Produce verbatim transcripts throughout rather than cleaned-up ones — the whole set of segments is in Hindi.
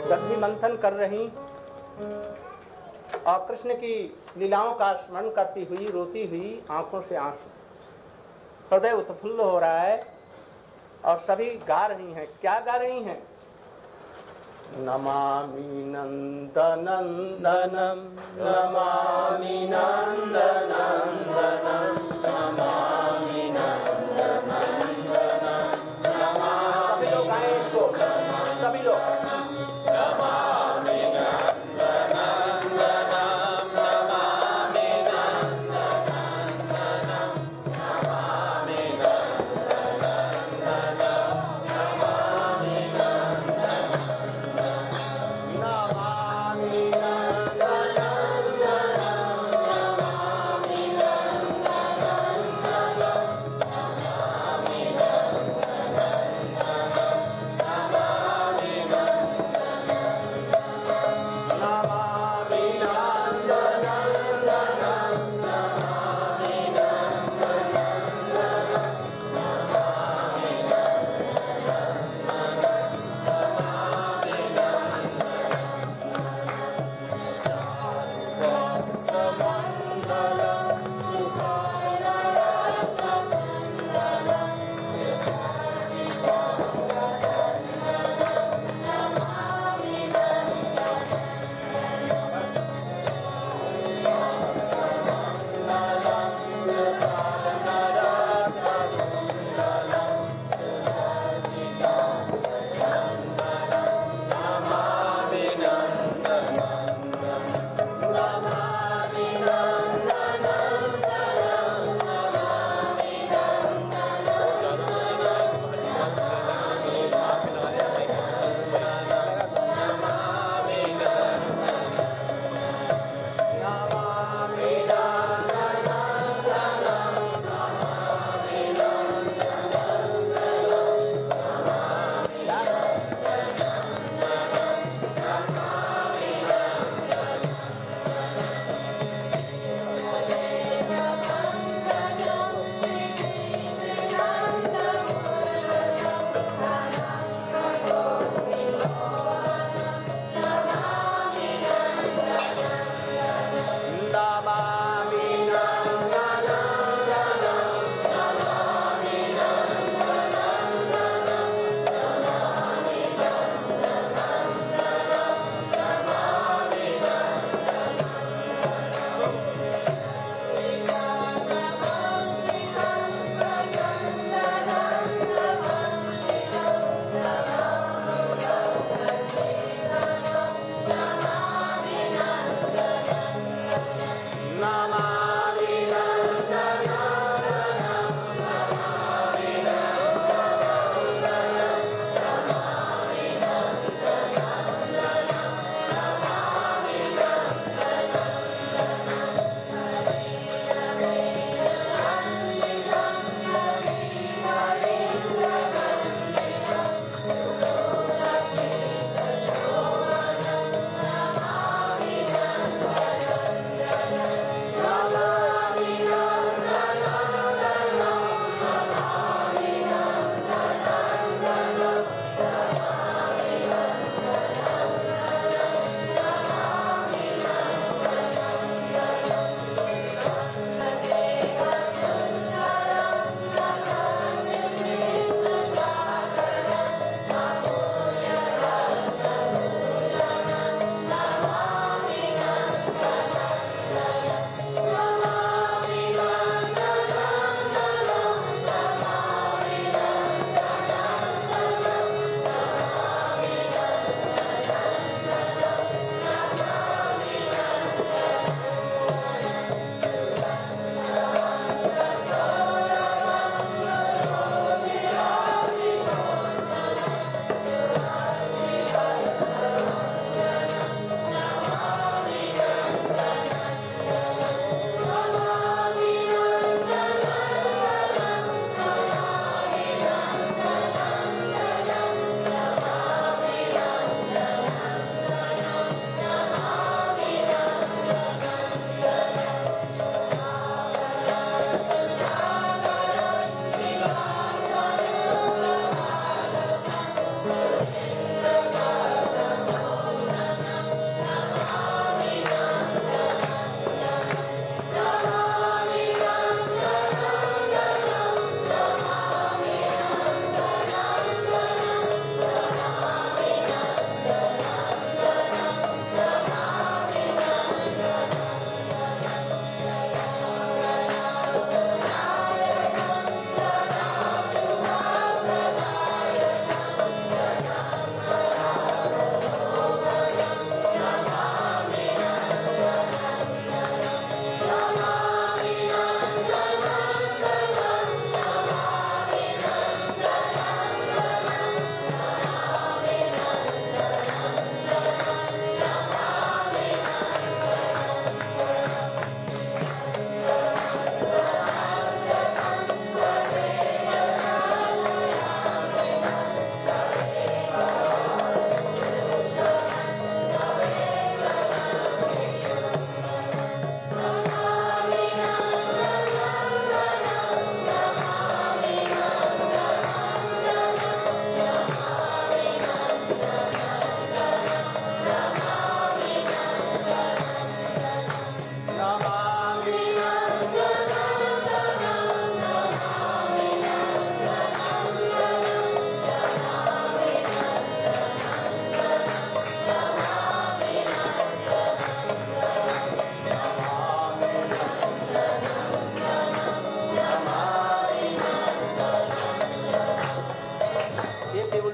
दधि मंथन कर रही और कृष्ण की लीलाओं का स्मरण करती हुई रोती हुई आंखों से आंसू, हृदय उत्फुल्ल हो रहा है और सभी गा रही हैं। क्या गा रही हैं? नमामि नंदनंदनम नमामि नंदनंदनम नमामि नंदनंदनम नमामि। सभी लोग गाएं इसको, सभी लोग। नमामि नंदनंदनम नमामि नंदनंदनम नमामि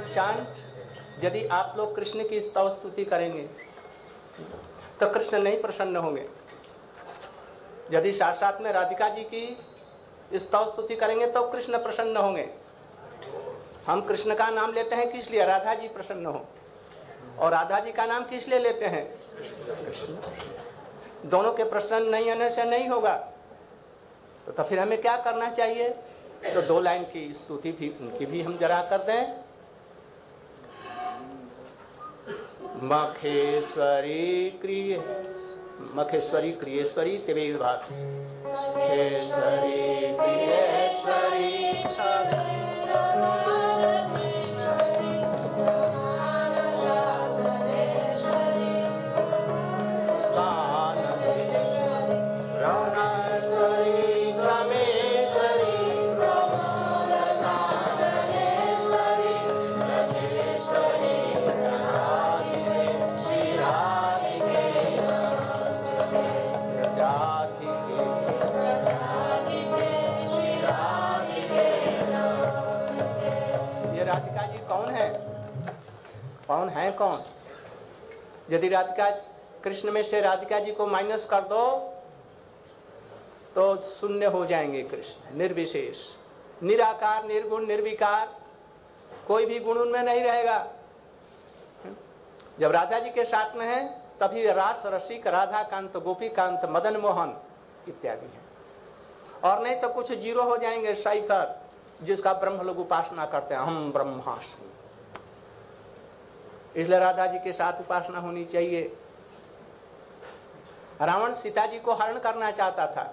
चांट, यदि आप लोग कृष्ण की स्तव स्तुति करेंगे तो कृष्ण नहीं प्रसन्न होंगे। यदि साथ साथ में राधिका जी की स्तव स्तुति करेंगे तो कृष्ण प्रसन्न होंगे। हम कृष्ण का नाम लेते हैं किस लिए? राधा जी प्रसन्न हो। और राधा जी का नाम किस लिए लेते हैं? कृष्ण। दोनों के प्रसन्न नहीं होने से नहीं होगा। तो, तो फिर हमें क्या करना चाहिए? तो दो लाइन की स्तुति भी उनकी भी हम जरा कर दें। मखेश्वरी क्रिय मखेश्वरी क्रियेश्वरी तेरे विभाग मखेश्वरी क्रियेश्वरी कौन है कौन? यदि राधिका कृष्ण में से राधिका जी को माइनस कर दो तो शून्य हो जाएंगे कृष्ण, निर्विशेष, निराकार, निर्गुण, निर्विकार, कोई भी गुण उनमें नहीं रहेगा। जब राधा जी के साथ में है तभी रास रसिक, राधा कांत, गोपी कांत, मदन मोहन इत्यादि है। और नहीं तो कुछ जीरो हो जाएंगे, साइफर, जिसका ब्रह्म लोग उपासना करते हैं, हम ब्रह्मास्मि। इसलिए राधा जी के साथ उपासना होनी चाहिए। रावण सीता जी को हरण करना चाहता था,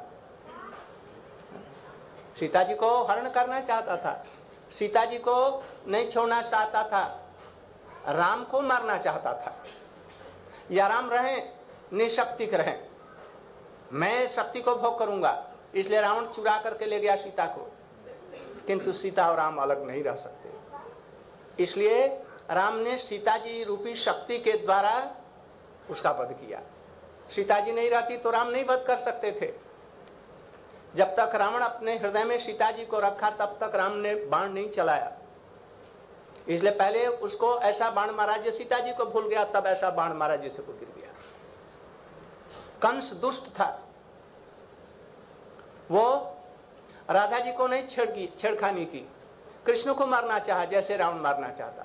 सीता जी को हरण करना चाहता था, सीता जी को नहीं छोड़ना चाहता था, राम को मारना चाहता था। या राम रहें, निशक्तिक रहें, मैं शक्ति को भोग करूंगा। इसलिए रावण चुरा करके ले गया सीता को, किंतु सीता और राम अलग नहीं रह सकते। इसलिए राम ने सीता जी रूपी शक्ति के द्वारा उसका वध किया। सीता जी नहीं रहती तो राम नहीं वध कर सकते थे। जब तक रावण अपने हृदय में सीता जी को रखा तब तक राम ने बाण नहीं चलाया। इसलिए पहले उसको ऐसा बाण मारा जो सीता जी को भूल गया, तब ऐसा बाण मारा जिसे वो गिर गया। कंस दुष्ट था, वो राधा जी को नहीं छेड़ छेड़खानी की, कृष्ण को मारना चाहा जैसे रावण मारना चाहता था।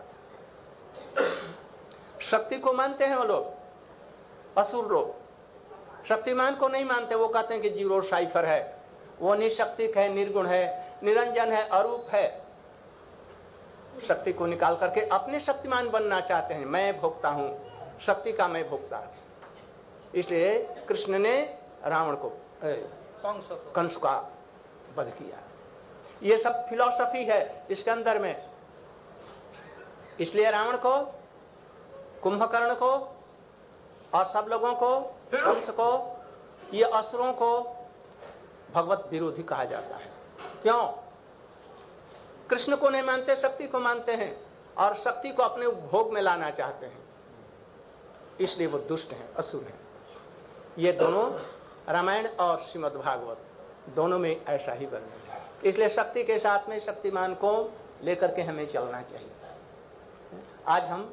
शक्ति को मानते हैं वो लोग, असुर लोग शक्तिमान को नहीं मानते। वो कहते हैं कि जीरो साइफर है, वो निशक्तिक है, निर्गुण है, निरंजन है, अरूप है। शक्ति को निकाल करके अपने शक्तिमान बनना चाहते हैं। मैं भोगता हूं, शक्ति का मैं भोगता। इसलिए कृष्ण ने रावण को, कंस का वध किया। ये सब फिलॉसफी है इसके अंदर में। इसलिए रावण को, कुंभकर्ण को और सब लोगों को, कंस को, ये असुरों को भगवत विरोधी कहा जाता है। क्यों? कृष्ण को नहीं मानते, शक्ति को मानते हैं और शक्ति को अपने भोग में लाना चाहते हैं। इसलिए वो दुष्ट हैं, असुर हैं। ये दोनों रामायण और श्रीमद् भागवत दोनों में ऐसा ही वर्णन है। इसलिए शक्ति के साथ में शक्तिमान को लेकर के हमें चलना चाहिए। आज हम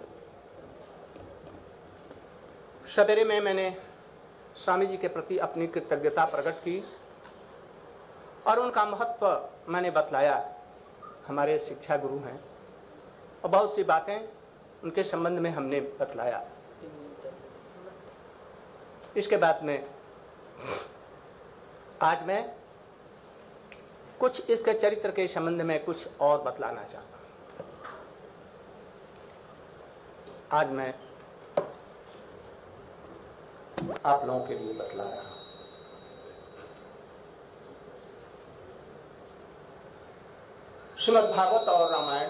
सवेरे में मैंने स्वामी जी के प्रति अपनी कृतज्ञता प्रकट की और उनका महत्व मैंने बतलाया। हमारे शिक्षा गुरु हैं और बहुत सी बातें उनके संबंध में हमने बतलाया। इसके बाद में आज मैं कुछ इसके चरित्र के संबंध में कुछ और बतलाना चाहता हूं। आज मैं आप लोगों के लिए बतला रहा हूं। श्रीमद् भागवत और रामायण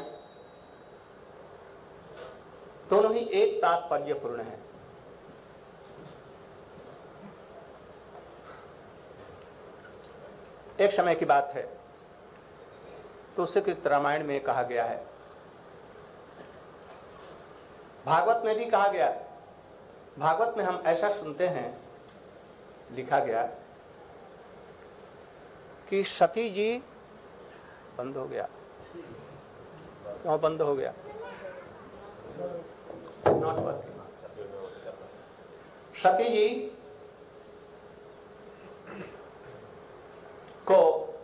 दोनों ही एक तात्पर्यपूर्ण है। एक समय की बात है, तुलसीकृत रामायण में कहा गया है, भागवत में भी कहा गया है। भागवत में हम ऐसा सुनते हैं, लिखा गया कि सती जी बंद हो गया। क्यों बंद हो गया? सती जी को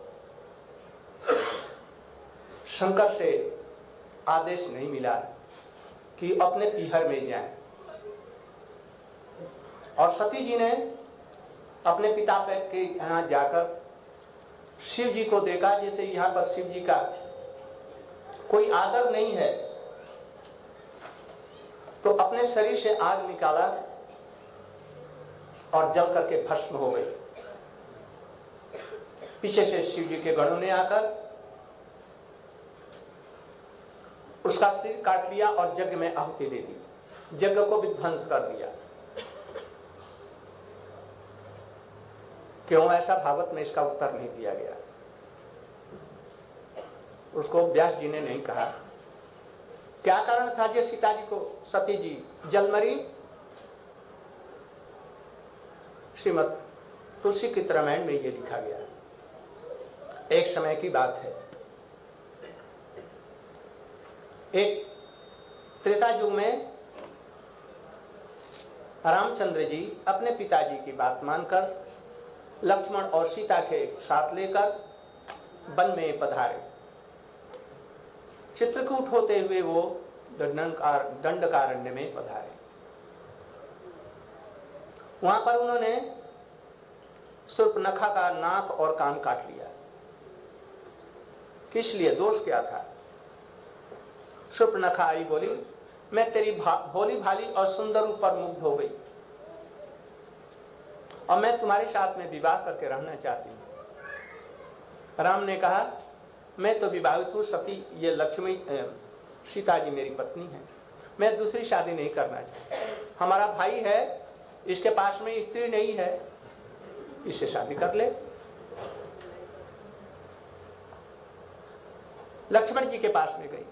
शंकर से आदेश नहीं मिला कि अपने पीहर में जाएं, और सती जी ने अपने पिता के यहाँ जाकर शिव जी को देखा। जैसे यहाँ पर शिव जी का कोई आदर नहीं है, तो अपने शरीर से आग निकाला और जल करके भस्म हो गई। पीछे से शिव जी के गणों ने आकर उसका सिर काट लिया और यज्ञ में आहुति दे दी, यज्ञ को विध्वंस कर दिया। क्यों ऐसा भागवत में इसका उत्तर नहीं दिया गया। उसको व्यास जी ने नहीं कहा। क्या कारण था जो सीता जी को सती जी जलमरी? श्रीमद तुलसी की रामायण में ये लिखा गया। एक समय की बात है, एक त्रेता युग में रामचंद्र जी अपने पिताजी की बात मानकर लक्ष्मण और सीता के साथ लेकर वन में पधारे। चित्रकूट होते हुए वो दंडकारण्य में पधारे। वहां पर उन्होंने शूर्पणखा का नाक और कान काट लिया। किस लिए? दोष क्या था? शूर्पणखा आई, बोली मैं तेरी भोली भाली और सुंदर रूप पर मुग्ध हो गई और मैं तुम्हारे साथ में विवाह करके रहना चाहती हूं। राम ने कहा मैं तो विवाहित हूं सती, ये लक्ष्मी सीता जी मेरी पत्नी है, मैं दूसरी शादी नहीं करना चाहती। हमारा भाई है, इसके पास में स्त्री नहीं है, इससे शादी कर ले। लक्ष्मण जी के पास में गई।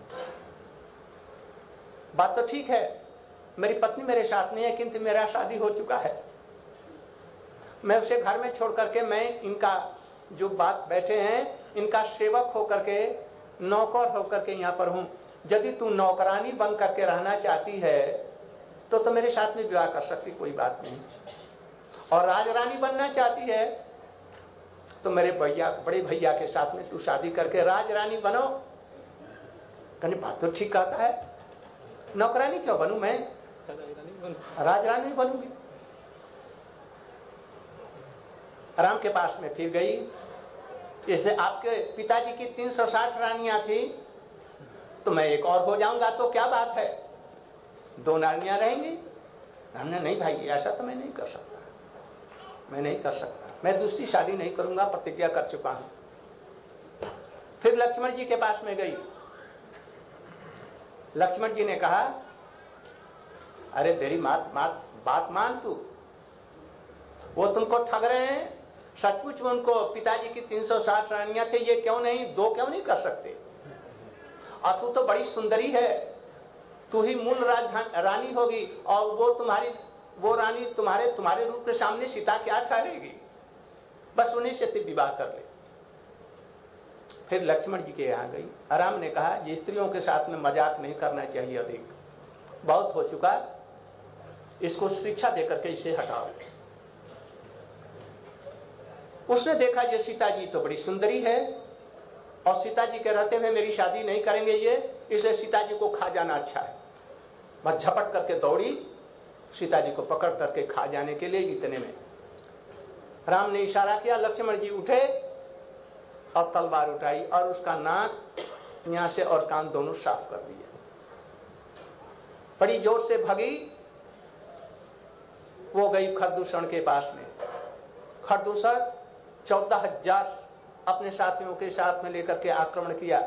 बात तो ठीक है, मेरी पत्नी मेरे साथ नहीं है, किंतु मेरा शादी हो चुका है। मैं उसे घर में छोड़ करके मैं इनका जो बात बैठे हैं इनका सेवक होकर के, नौकर होकर के यहाँ पर हूं। यदि तू नौकरानी बन करके रहना चाहती है तो तो मेरे साथ में विवाह कर सकती, कोई बात नहीं। और राजरानी बनना चाहती है तो मेरे भैया, बड़े भैया के साथ में तू शादी करके राजरानी बनो। कहने बात तो ठीक कहता है, नौकरानी क्यों बनूं, मैं राजरानी बनूंगी। राम के पास में फिर गई। जैसे आपके पिताजी की तीन सौ साठ रानियां थी तो मैं एक और हो जाऊंगा तो क्या बात है, दो रानियां रहेंगी। हमने नहीं भाई, ऐसा तो मैं नहीं कर सकता, मैं नहीं कर सकता, मैं दूसरी शादी नहीं करूंगा, प्रतिज्ञा कर चुका हूं। फिर लक्ष्मण जी के पास में गई। लक्ष्मण जी ने कहा अरे मेरी मात, मात, बात मान तू, वो तुमको ठग रहे हैं। सचमुच में उनको पिताजी की तीन सौ साठ रानियां थे, ये क्यों नहीं, दो क्यों नहीं कर सकते? और तू तो बड़ी सुंदरी है, तू ही मूल रानी होगी और वो तुम्हारी वो रानी तुम्हारे तुम्हारे रूप के सामने सीता क्या ठहरेगी? बस उन्हीं से फिर विवाह कर ले। फिर लक्ष्मण जी के यहाँ गई। राम ने कहा ये स्त्रियों के साथ में मजाक नहीं करना चाहिए, अधिक बहुत हो चुका, इसको शिक्षा देकर के इसे हटाओ। उसने देखा ये सीता जी तो बड़ी सुंदरी है और सीता जी के रहते हुए मेरी शादी नहीं करेंगे ये, इसलिए सीता जी को खा जाना अच्छा है। बस झपट करके दौड़ी सीता जी को पकड़ करके खा जाने के लिए। इतने में राम ने इशारा किया, लक्ष्मण जी उठे और तलवार उठाई और उसका नाक यहां से और कान दोनों साफ कर दिए। बड़ी जोर से भगी, वो गई खरदूषण के पास में। खरदूषण चौदह हजार अपने साथियों के साथ में लेकर के आक्रमण किया,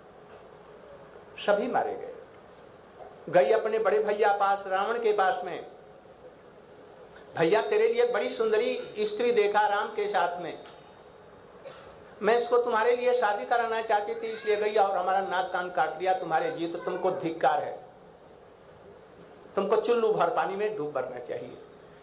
सभी मारे गए। गई अपने बड़े भैया पास, रावण के पास में, भैया तेरे लिए बड़ी सुंदरी स्त्री देखा राम के साथ में, मैं इसको तुम्हारे लिए शादी कराना चाहती थी, इसलिए गई और हमारा नाक कान काट दिया तुम्हारे जी, तो तुमको धिक्कार है, तुमको चुल्लू भर पानी में डूब मरना चाहिए।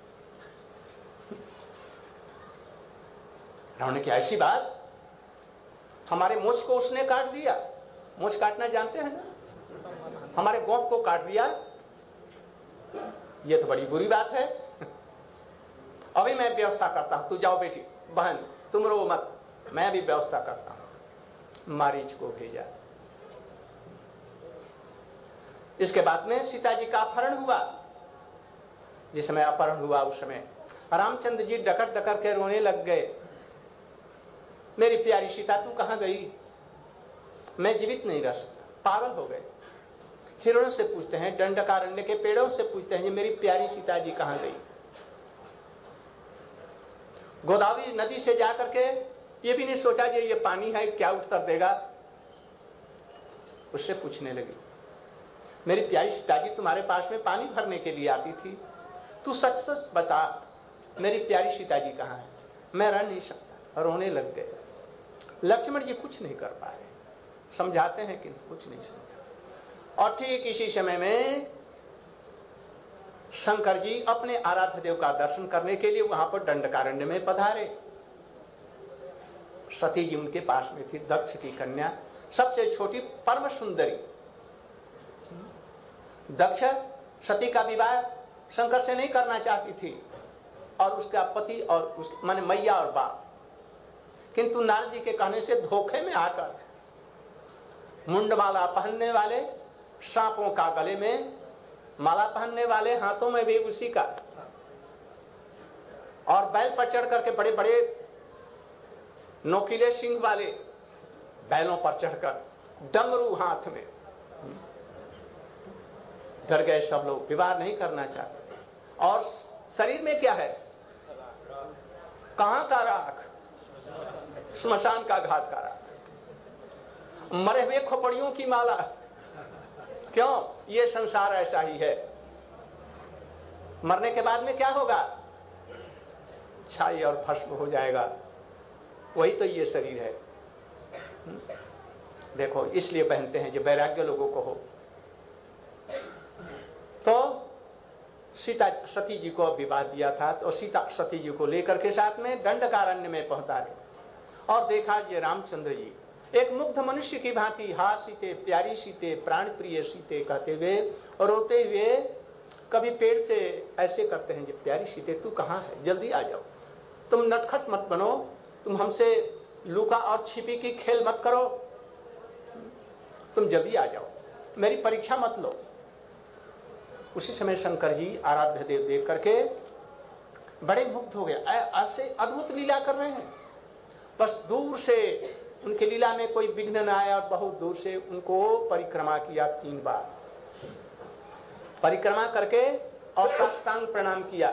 रावण ने कहा ऐसी बात, हमारे मूछ को उसने काट दिया, मूछ काटना जानते हैं ना, हमारे गोफ को काट दिया, ये तो बड़ी बुरी बात है। अभी मैं व्यवस्था करता हूं, तू जाओ बेटी, बहन तुम रो मत, मैं भी व्यवस्था करता हूं। मारीच को भेजा। इसके बाद में सीता जी का अपहरण हुआ। जिस समय अपहरण हुआ उस समय रामचंद्र जी डकर डकर के रोने लग गए, मेरी प्यारी सीता तू कहां गई, मैं जीवित नहीं रह सकता, पागल हो गए। हिरणों से पूछते हैं, दंडकारण्य के पेड़ों से पूछते हैं, मेरी प्यारी सीता जी कहां गई। गोदावरी नदी से जाकर के ये भी नहीं सोचा कि ये पानी है क्या उत्तर देगा, उससे पूछने लगी, मेरी प्यारी सीता जी तुम्हारे पास में पानी भरने के लिए आती थी, तू सच सच बता मेरी प्यारी सीता जी कहां है। मैं रह नहीं सकता, रोने लग गए। लक्ष्मण जी कुछ नहीं कर पाए, समझाते हैं किंतु कुछ नहीं समझा। और ठीक इसी समय में शंकर जी अपने आराध्य देव का दर्शन करने के लिए वहां पर दंडकारण्य में पधारे। सती जी उनके पास में थी, दक्ष की कन्या, सबसे छोटी परम सुंदरी। दक्ष सती का विवाह शंकर से नहीं करना चाहती थी और उसका पति और उस माने मैया और बाप, किंतु नारद जी के कहने से धोखे में आकर मुंडमाला पहनने वाले, सांपों का गले में माला पहनने वाले, हाथों में भी उसी का, और बैल पर चढ़ करके बड़े बड़े नोकीले सिंह वाले बैलों पर चढ़कर डमरू हाथ में, डर गए सब लोग, विवाह नहीं करना चाहते। और शरीर में क्या है, कहां का राख, श्मशान का घाट का राख, मरे हुए खोपड़ियों की माला। क्यों, ये संसार ऐसा ही है, मरने के बाद में क्या होगा, छाई और भस्म हो जाएगा, वही तो ये शरीर है। देखो इसलिए पहनते हैं जो वैराग्य लोगों को हो। तो सीता सती जी को विवाह दिया था, तो सीता सती जी को लेकर के साथ में दंडकारण्य में पहुंचा रहे और देखा ये रामचंद्र जी एक मुग्ध मनुष्य की भांति, हा सीते, प्यारी सीते, प्राण प्रिय सीते कहते हुए और रोते हुए कभी पेड़ से ऐसे करते हैं, जो प्यारी सीते तू कहां है, जल्दी आ जाओ, तुम नटखट मत बनो, तुम हमसे लुका और छिपी की खेल मत करो, तुम जल्दी आ जाओ, मेरी परीक्षा मत लो। उसी समय शंकर जी आराध्य देव देख करके बड़े मुग्ध हो गए, ऐसे अद्भुत लीला कर रहे हैं। बस दूर से उनकी लीला में कोई विघ्न न आया और बहुत दूर से उनको परिक्रमा किया, तीन बार परिक्रमा करके और साष्टांग प्रणाम किया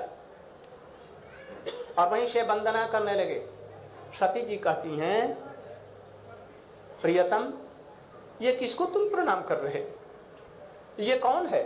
और वहीं से वंदना करने लगे। सती जी कहती हैं, प्रियतम ये किसको तुम प्रणाम कर रहे, ये कौन है?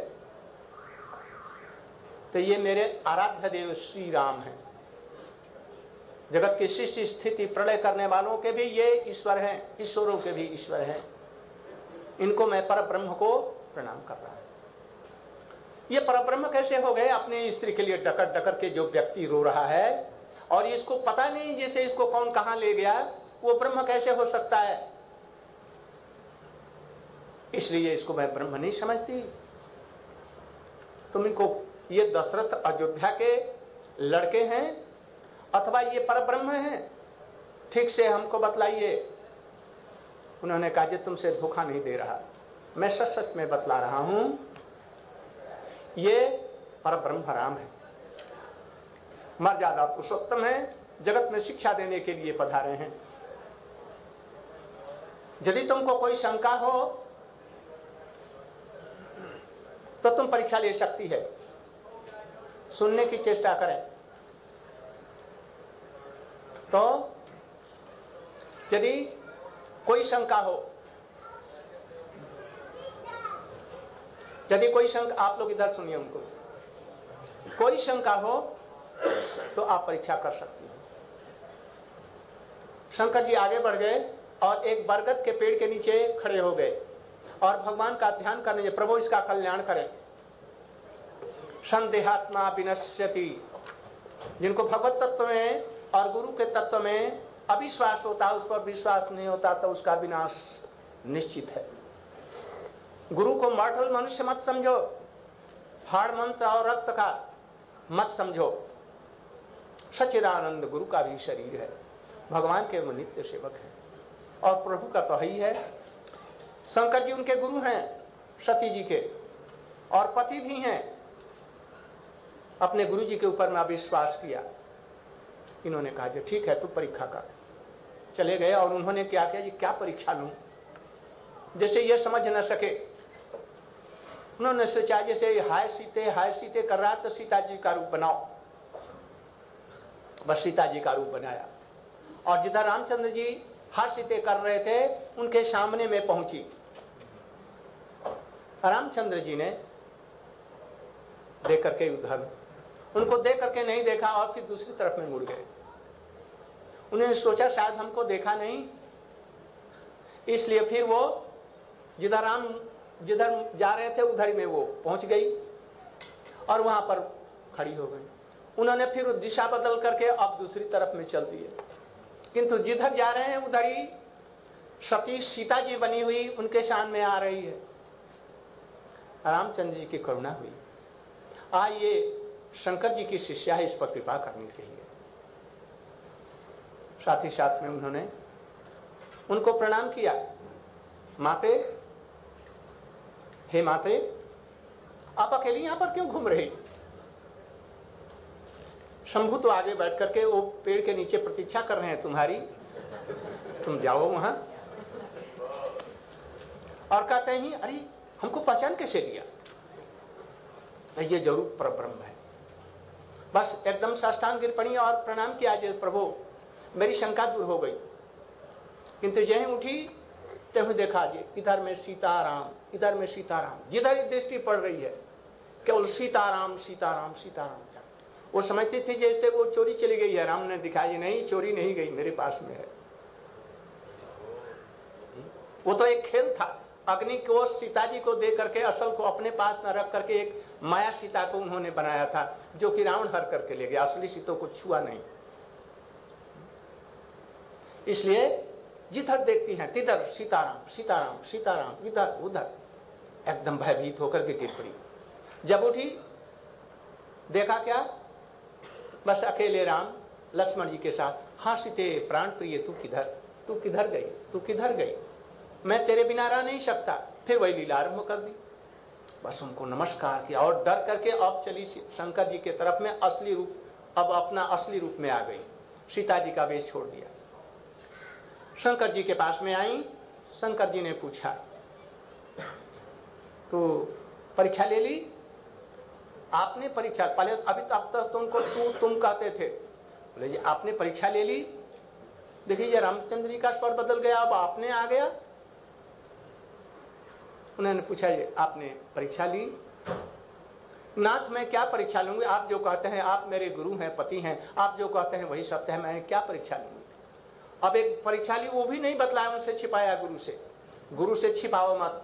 तो ये मेरे आराध्य देव श्री राम हैं, जगत की सृष्टि स्थिति प्रलय करने वालों के भी ये ईश्वर हैं, ईश्वरों के भी ईश्वर हैं, इनको मैं परब्रह्म को प्रणाम कर रहा हूं। ये परब्रह्म कैसे हो गए? अपने स्त्री के लिए डकर डकर के जो व्यक्ति रो रहा है और इसको पता नहीं जैसे इसको कौन कहां ले गया, वो ब्रह्म कैसे हो सकता है? इसलिए इसको मैं ब्रह्म नहीं समझती। तुम इनको, ये दशरथ अयोध्या के लड़के हैं अथवा ये परब्रह्म हैं, ठीक से हमको बतलाइए। उन्होंने कहा, जी तुमसे धोखा नहीं दे रहा, मैं सच सच में बतला रहा हूं, ये परब्रह्म राम है, मर्यादा पुरुषोत्तम है, जगत में शिक्षा देने के लिए पधारे हैं। यदि तुमको कोई शंका हो तो तुम परीक्षा ले सकती है, सुनने की चेष्टा करें। तो यदि कोई शंका हो, यदि कोई शंका, आप लोग इधर सुनिए, उनको कोई शंका हो तो आप परीक्षा कर सकती हो। शंकर जी आगे बढ़ गए और एक बरगद के पेड़ के नीचे खड़े हो गए और भगवान का ध्यान करने, प्रभु इसका कल्याण करें। संदेहात्मा विनश्यति, जिनको भगवत तत्व में और गुरु के तत्व में अविश्वास होता है, उस पर विश्वास नहीं होता, तो उसका विनाश निश्चित है। गुरु को मॉर्टल मनुष्य मत समझो, हाड़ मंत्र और रक्त का मत समझो, सच्चिदानंद गुरु का भी शरीर है, भगवान के वो नित्य सेवक है और प्रभु का तो ही है। शंकर जी उनके गुरु हैं सती जी के और पति भी हैं। अपने गुरु जी के ऊपर में विश्वास किया। इन्होंने कहा जी ठीक है तू परीक्षा कर। चले गए और उन्होंने क्या किया जी क्या परीक्षा लूं, जैसे ये समझ न सके। उन्होंने सोचा जैसे हाय सीते हाय सीते कर रहा तो सीता जी का रूप बनाओ। बस सीता जी का रूप बनाया और जिधर रामचंद्र जी हाय सीते कर रहे थे उनके सामने में पहुंची। रामचंद्र जी ने देख करके उधर उनको देख करके नहीं देखा और फिर दूसरी तरफ में मुड़ गए। उन्होंने सोचा शायद हमको देखा नहीं, इसलिए फिर वो जिधर राम जिधर जा रहे थे उधर में वो पहुंच गई और वहां पर खड़ी हो गई। उन्होंने फिर दिशा बदल करके अब दूसरी तरफ में चल दिए, किंतु जिधर जा रहे हैं उधर ही सती सीता जी बनी हुई उनके सामने आ रही है। रामचंद्र जी की करुणा हुई, आज ये शंकर जी की शिष्या है, इस पर कृपा करनी चाहिए। साथ ही साथ में उन्होंने उनको प्रणाम किया। माते, हे माते, आप अकेली यहां पर क्यों घूम रही? शंभू तो आगे बैठ करके वो पेड़ के नीचे प्रतीक्षा कर रहे हैं तुम्हारी, तुम जाओ वहां। और कहते हैं अरे हमको पहचान कैसे लिया? ये जरूर परब्रह्म है। बस एकदम साष्टांग गिर पड़ी और प्रणाम किया, जय प्रभु मेरी शंका दूर हो गई। किंतु यही उठी तो देखा जी इधर में सीताराम, इधर में सीताराम, जिधर दृष्टि पड़ रही है केवल सीताराम सीताराम सीताराम। वो समझती थी जैसे वो चोरी चली गई है। राम ने दिखाई नहीं, चोरी नहीं गई, मेरे पास में है। वो तो एक खेल था। अग्नि को सीता जी को दे करके असल को अपने पास न रख करके एक माया सीता को उन्होंने बनाया था, जो कि रावण हर करके ले गया। असली सीता को छुआ नहीं। इसलिए जिधर देखती हैं तिधर सीताराम सीताराम सीताराम, इधर उधर एकदम भयभीत होकर के गिर पड़ी। जब उठी देखा क्या, बस अकेले राम लक्ष्मण जी के साथ। हाँ सीते प्राण प्रिय, तू किधर तू किधर गई तू किधर गई? मैं तेरे बिना रह नहीं सकता। फिर वही लीला आरंभ कर दी। बस उनको नमस्कार किया और डर करके अब चली शंकर जी के तरफ में असली रूप, अब अपना असली रूप में आ गई। सीता जी का वेश छोड़ दिया। शंकर जी के पास में आई। शंकर जी ने पूछा तो परीक्षा ले ली? आपने परीक्षा पहले अभी तब तक तुमको तू तुम कहते थे। बोले जी आपने परीक्षा ले ली? देखिए रामचंद्र जी का स्वर बदल गया, अब आपने आ गया। उन्होंने पूछा ये आपने परीक्षा ली? नाथ मैं क्या परीक्षा लूंगी? आप जो कहते हैं, आप मेरे गुरु हैं, पति हैं, आप जो कहते हैं वही सत्य है, मैं क्या परीक्षा लूंगी? अब एक परीक्षा ली, वो भी नहीं बतलाया, उनसे छिपाया गुरु से। गुरु से छिपाओ मत,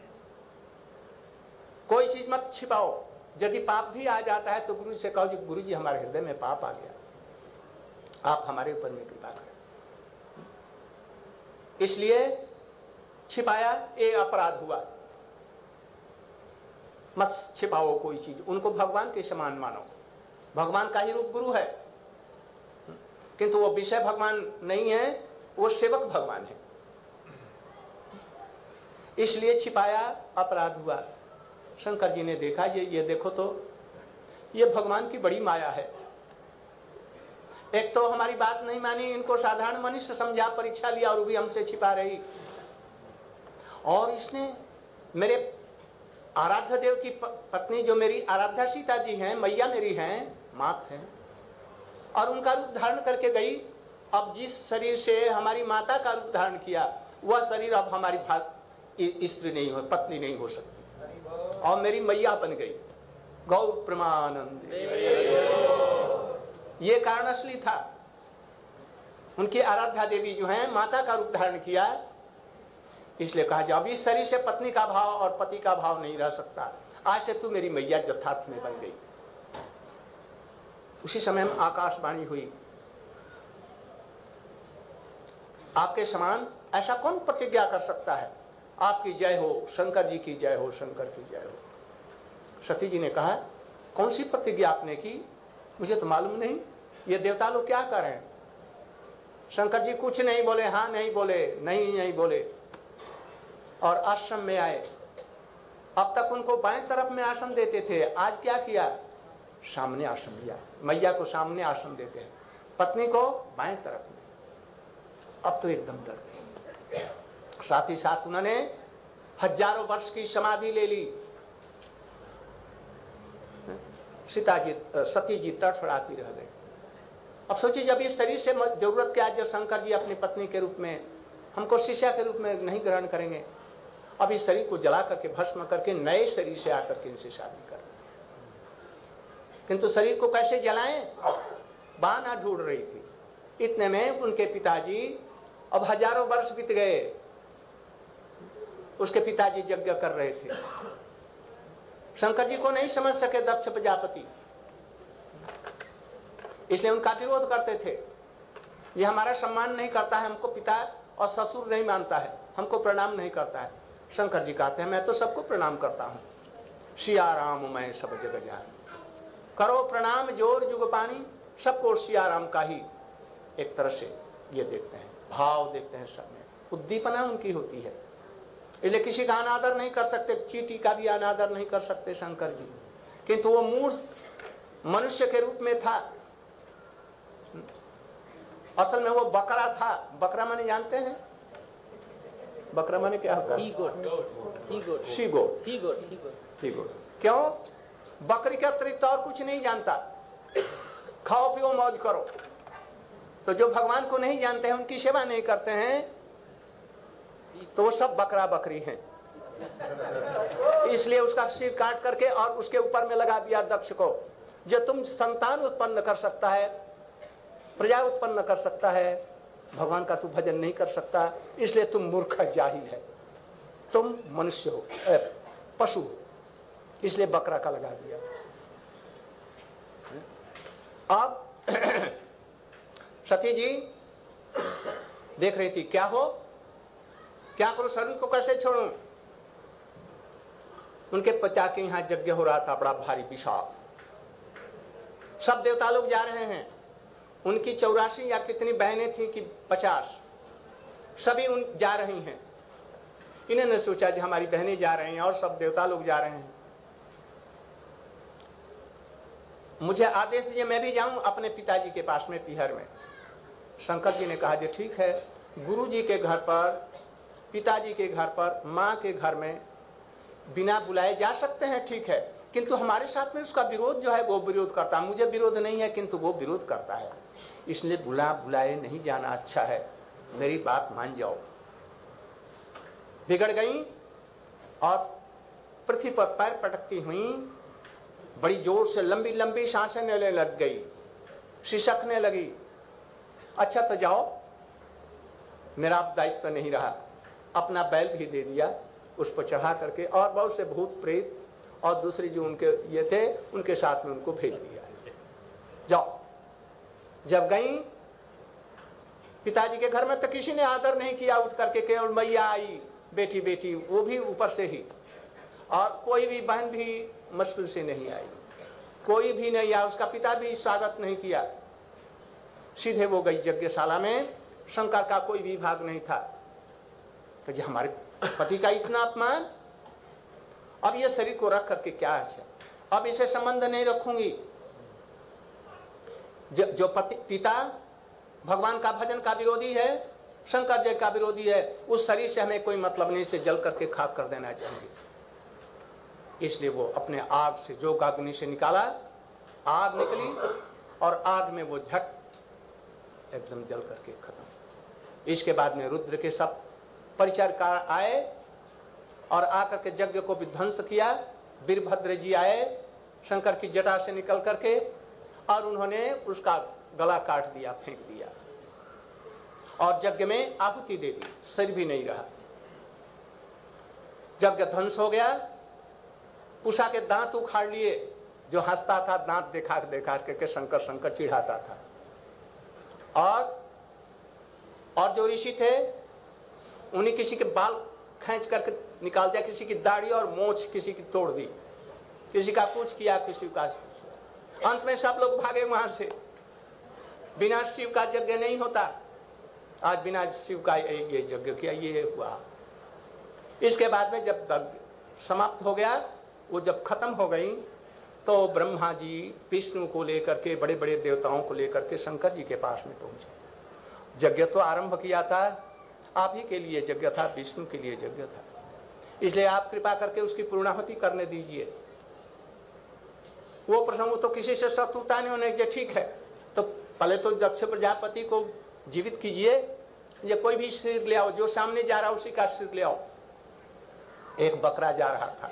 कोई चीज मत छिपाओ। यदि पाप भी आ जाता है तो गुरु से कहो जी गुरु जी हमारे हृदय में पाप आ गया, आप हमारे ऊपर में कृपा करें। इसलिए छिपाया, ये अपराध हुआ। मत छिपाओ कोई चीज, उनको भगवान के समान मानो। भगवान का ही रूप गुरु है, किंतु वो विषय भगवान नहीं है, वो सेवक भगवान है। इसलिए छिपाया, अपराध हुआ। शंकर जी ने देखा ये ये देखो तो ये भगवान की बड़ी माया है। एक तो हमारी बात नहीं मानी, इनको साधारण मनुष्य समझा, परीक्षा लिया और वो भी हमसे छिपा रही। और इसने मेरे आराध्य देव की पत्नी जो मेरी आराध्या सीता जी हैं, मैया मेरी हैं, मात हैं, और उनका रूप धारण करके गई। अब जिस शरीर से हमारी माता का रूप धारण किया, वह शरीर अब हमारी स्त्री नहीं हो, पत्नी नहीं हो सकती, और मेरी मैया बन गई। गौ प्रमानंद, ये कारण असली था। उनकी आराध्या देवी जो है माता का रूप धारण किया, इसलिए कहा जाए अब इस शरीर से पत्नी का भाव और पति का भाव नहीं रह सकता। आज से तू मेरी मैया यथार्थ में बन गई। उसी समय में आकाशवाणी हुई, आपके समान ऐसा कौन प्रतिज्ञा कर सकता है? आपकी जय हो, शंकर जी की जय हो, शंकर की जय हो। सती जी ने कहा कौन सी प्रतिज्ञा आपने की? मुझे तो मालूम नहीं। ये देवता लोग क्या कर रहे हैं? शंकर जी कुछ नहीं बोले, हाँ नहीं बोले, नहीं नहीं बोले, और आश्रम में आए। अब तक उनको बाएं तरफ में आश्रम देते थे, आज क्या किया? सामने आश्रम लिया। मैया को सामने आश्रम देते हैं, पत्नी को बाएं तरफ में। अब तो एकदम डर गए। साथ ही साथ उन्होंने हजारों वर्ष की समाधि ले ली। सीता जी, सती जी तड़फड़ाती रह गई। अब सोचिए, जब इस शरीर से जरूरत क्या, जब शंकर जी अपनी पत्नी के रूप में हमको शिष्या के रूप में नहीं ग्रहण करेंगे, अब इस शरीर को जला करके भस्म करके नए शरीर से आकर के इनसे शादी कर। किंतु शरीर को कैसे जलाएं, बहाना ढूंढ रही थी। इतने में उनके पिताजी, अब हजारों वर्ष बीत गए, उसके पिताजी यज्ञ कर रहे थे। शंकर जी को नहीं समझ सके दक्ष प्रजापति, इसलिए उनका विरोध करते थे। ये हमारा सम्मान नहीं करता है, हमको पिता और ससुर नहीं मानता है, हमको प्रणाम नहीं करता है। शंकर जी कहते हैं मैं तो सबको प्रणाम करता हूं, सिया राम मैं सब जग जान, करो प्रणाम जोर जुग पानी, सबको सिया राम का ही एक तरह से ये देखते हैं, भाव देखते हैं। सब में उद्दीपना उनकी होती है, इसलिए किसी का अनादर नहीं कर सकते, चींटी का भी अनादर नहीं कर सकते शंकर जी। किंतु वो मूर्ख मनुष्य के रूप में था, असल में वो बकरा था। बकरा माने जानते हैं? बकरा माने क्या होता है? He goat, he goat, she goat, he goat, he goat, he goat. क्यों? बकरी का अतिरिक्त और कुछ नहीं जानता। खाओ पियो मौज करो। तो जो भगवान को नहीं जानते हैं, उनकी सेवा नहीं करते हैं, तो वो सब बकरा बकरी हैं। इसलिए उसका सिर काट करके और उसके ऊपर में लगा दिया दक्ष को। जो तुम संतान उत्पन्न कर सकता है, प्रजा उत्पन्न कर सकता है, भगवान का तू भजन नहीं कर सकता, इसलिए तुम मूर्ख जाहिल है, तुम मनुष्य हो, पशु हो, इसलिए बकरा का लगा दिया। अब सती जी देख रही थी, क्या हो, क्या करूं, शरीर को कैसे छोड़ूं। उनके पिता के यहां यज्ञ हो रहा था, बड़ा भारी विशाल, सब देवता लोग जा रहे हैं। उनकी चौरासी या कितनी बहनें थी कि पचास, सभी उन जा रही हैं। इन्होंने सोचा कि हमारी बहनें जा रही हैं और सब देवता लोग जा रहे हैं, मुझे आदेश दीजिए मैं भी जाऊं अपने पिताजी के पास में पीहर में। शंकर जी ने कहा जी ठीक है, गुरु जी के घर पर, पिताजी के घर पर, माँ के घर में बिना बुलाए जा सकते हैं, ठीक है, किंतु हमारे साथ में उसका विरोध जो है वो विरोध करता है। मुझे विरोध नहीं है किंतु वो विरोध करता है, इसलिए बुला बुलाए नहीं जाना अच्छा है, मेरी बात मान जाओ। बिगड़ गई और पृथ्वी पर पैर पटकती हुई बड़ी जोर से लंबी लंबी सांसें लेने लग गई, सिसकने लगी। अच्छा तो जाओ, मेरा दायित्व तो नहीं रहा। अपना बैल भी दे दिया उस पर चढ़ा करके, और बहुत से भूत प्रेत और दूसरे जो उनके ये थे उनके साथ में उनको भेज दिया, जाओ। जब गई पिताजी के घर में तो किसी ने आदर नहीं किया, उठ करके केवल मैया आई, बेटी बेटी, वो भी ऊपर से ही, और कोई भी बहन भी मुश्किल से नहीं आई, कोई भी नहीं आया, उसका पिता भी स्वागत नहीं किया। सीधे वो गई यज्ञशाला में, शंकर का कोई विभाग नहीं था। तो ये हमारे पति का इतना अपमान, अब ये शरीर को रख करके क्या है, अब इसे संबंध नहीं रखूंगी। जो पति पिता भगवान का भजन का विरोधी है, शंकर जय का विरोधी है, उस शरीर से हमें कोई मतलब नहीं, से जल करके खाक कर देना चाहिए। इसलिए वो अपने आग से, जो अग्नि से निकाला, आग निकली और आग में वो झट एकदम जल करके खत्म। इसके बाद में रुद्र के सब परिचारकार आए और आकर के यज्ञ को विध्वंस किया। वीरभद्र जी आए शंकर की जटा से निकल करके, और उन्होंने उसका गला काट दिया, फेंक दिया, और यज्ञ में आहुति दे दी, शरीर भी नहीं रहा। यज्ञ ध्वंस हो गया। उषा के दांत उखाड़ लिए, जो हंसता था दांत देखा देखा करके शंकर शंकर चिढ़ाता था। और और जो ऋषि थे उन्हें किसी के बाल खींच करके निकाल दिया, किसी की दाढ़ी और मोछ किसी की तोड़ दी, किसी का कुछ किया, किसी का। अंत में सब लोग भागे वहां से, बिना शिव का यज्ञ नहीं होता। आज बिना शिव का ये यज्ञ किया, ये हुआ। इसके बाद में जब समाप्त हो गया, वो जब खत्म हो गई, तो ब्रह्मा जी विष्णु को लेकर के, बड़े बड़े देवताओं को लेकर के शंकर जी के पास में पहुंचे। यज्ञ तो आरंभ किया था, आप ही के लिए यज्ञ था, विष्णु के लिए यज्ञ था, इसलिए आप कृपा करके उसकी पूर्णाहुति करने दीजिए। वो प्रसंग तो किसी से शत्रुता नहीं होने, ठीक है, तो पहले तो दक्ष प्रजापति को जीवित कीजिए, ये कोई भी सिर ले आओ, जो सामने जा रहा उसी का सिर ले आओ। एक बकरा जा रहा था,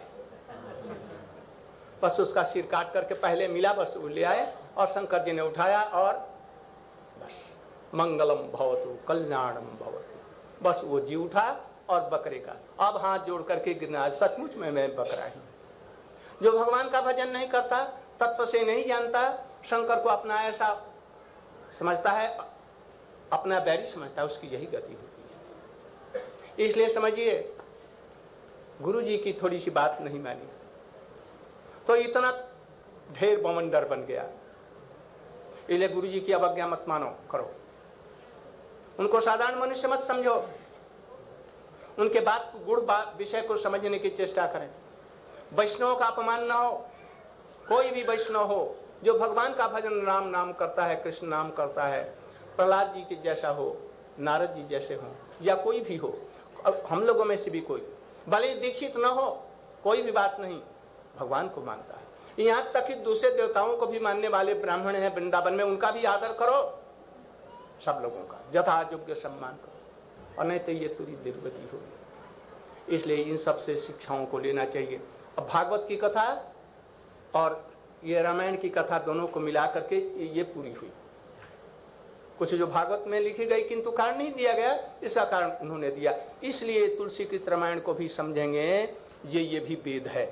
बस उसका सिर काट करके पहले मिला, बस वो ले आए और शंकर जी ने उठाया और बस मंगलम भवतु कल्याणम भवतु, बस वो जी उठा और बकरे का अब हाथ जोड़ करके गिरना, सचमुच में मैं बकरा ही। जो भगवान का भजन नहीं करता, तत्व से नहीं जानता, शंकर को अपना ऐसा समझता है, अपना बैरी समझता है, उसकी यही गति होती है। इसलिए समझिए, गुरु जी की थोड़ी सी बात नहीं मानी तो इतना ढेर बवंडर बन गया। इसलिए गुरु जी की अवज्ञा मत मानो करो, उनको साधारण मनुष्य मत समझो, उनके बात गुण विषय को समझने की चेष्टा करें। वैष्णव का अपमान न हो, कोई भी वैष्णव हो जो भगवान का भजन राम नाम करता है, कृष्ण नाम करता है, प्रहलाद जी के जैसा हो, नारद जी जैसे हो, या कोई भी हो, अब हम लोगों में से भी कोई, भले दीक्षित न हो, कोई भी बात नहीं, भगवान को मानता है। यहाँ तक कि दूसरे देवताओं को भी मानने वाले ब्राह्मण हैं वृंदावन में, उनका भी आदर करो, सब लोगों का यथा योग्य सम्मान करो, और नहीं तो ये तुरी दुर्गति होगी। इसलिए इन सब से शिक्षाओं को लेना चाहिए। अब भागवत की कथा और ये रामायण की कथा दोनों को मिला करके ये पूरी हुई। कुछ जो भागवत में लिखी गई किंतु कारण नहीं दिया गया, इसका कारण उन्होंने दिया। इसलिए तुलसी कृत रामायण को भी समझेंगे, ये ये भी वेद है,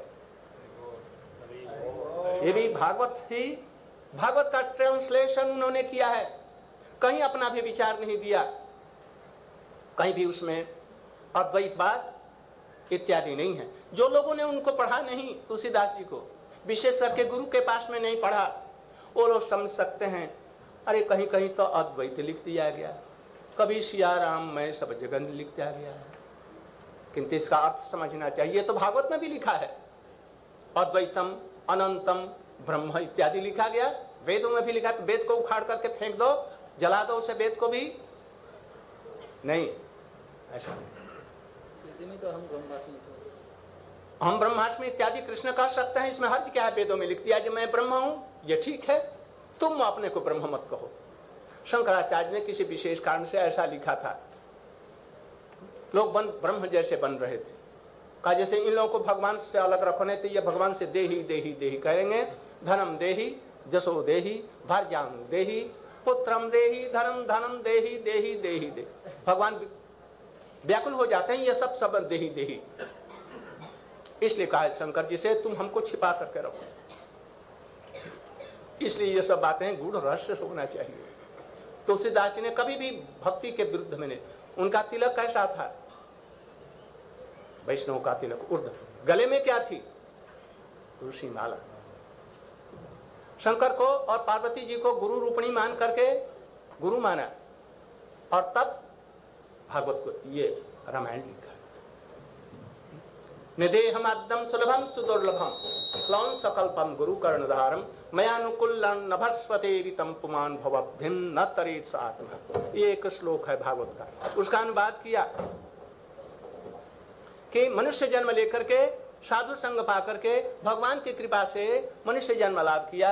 ये भी भागवत ही, भागवत का ट्रांसलेशन उन्होंने किया है, कहीं अपना भी विचार नहीं दिया, कहीं भी उसमें अद्वैतवाद इत्यादि नहीं है। जो लोगों ने उनको पढ़ा नहीं, तुलसीदास जी को विशेष करके गुरु के पास में नहीं पढ़ा, वो लोग समझ सकते हैं, अरे कहीं कहीं तो अद्वैत लिख दिया गया, कभी सिया राम मैं सब जगह लिख दिया गया है, किंतु इसका अर्थ समझना चाहिए। तो भागवत में भी लिखा है, अद्वैतम अनंतम ब्रह्म इत्यादि लिखा गया, वेदों में भी लिखा। तो वेद को उखाड़ करके फेंक दो, जला दो उसे, वेद को भी नहीं, ऐसा नहीं। तो हम ब्रह्मास्मि हम ब्रह्मास्मि इत्यादि कृष्ण कह सकते हैं, इसमें हर्ज क्या है? वेदों में लिख दिया जो मैं ब्रह्म हूं, ये ठीक है, तुम अपने को ब्रह्म मत कहो। शंकराचार्य ने किसी विशेष कारण से ऐसा लिखा था, लोग बन ब्रह्म जैसे बन रहे थे, कहा जैसे इन लोगों को भगवान से अलग रखने, तो ये भगवान से देही देही देही कहेंगे, धनम देही जसो देही भार्यां देही पुत्रम देही धनम धनम देही देही देही दे। भगवान व्याकुल हो जाते हैं, ये सब सब देही देही। इसलिए कहा शंकर जी से तुम हमको छिपा करके रखो। इसलिए ये सब बातें गूढ़ रहस्य होना चाहिए। तुलसीदास जी ने कभी भी भक्ति के विरुद्ध में नहीं, उनका तिलक कैसा था? वैष्णव का तिलक उर्ध, गले में क्या थी? तुलसी माला। शंकर को और पार्वती जी को गुरु रूपणी मान करके गुरु माना, और तब भागवत को ये रामायण लिखा। निदेहमाद्यम सुलभम सुदुर्लभम क्लौन सकल्पम गुरु कर्णधारम मयानुकूल नभस्वतेरितम पुमान भवब्धिन न तरेत सात्मा। ये एक श्लोक है भागवत का, उसका अनुवाद किया कि मनुष्य जन्म लेकर के साधु संग पा करके भगवान की कृपा से मनुष्य जन्म लाभ किया,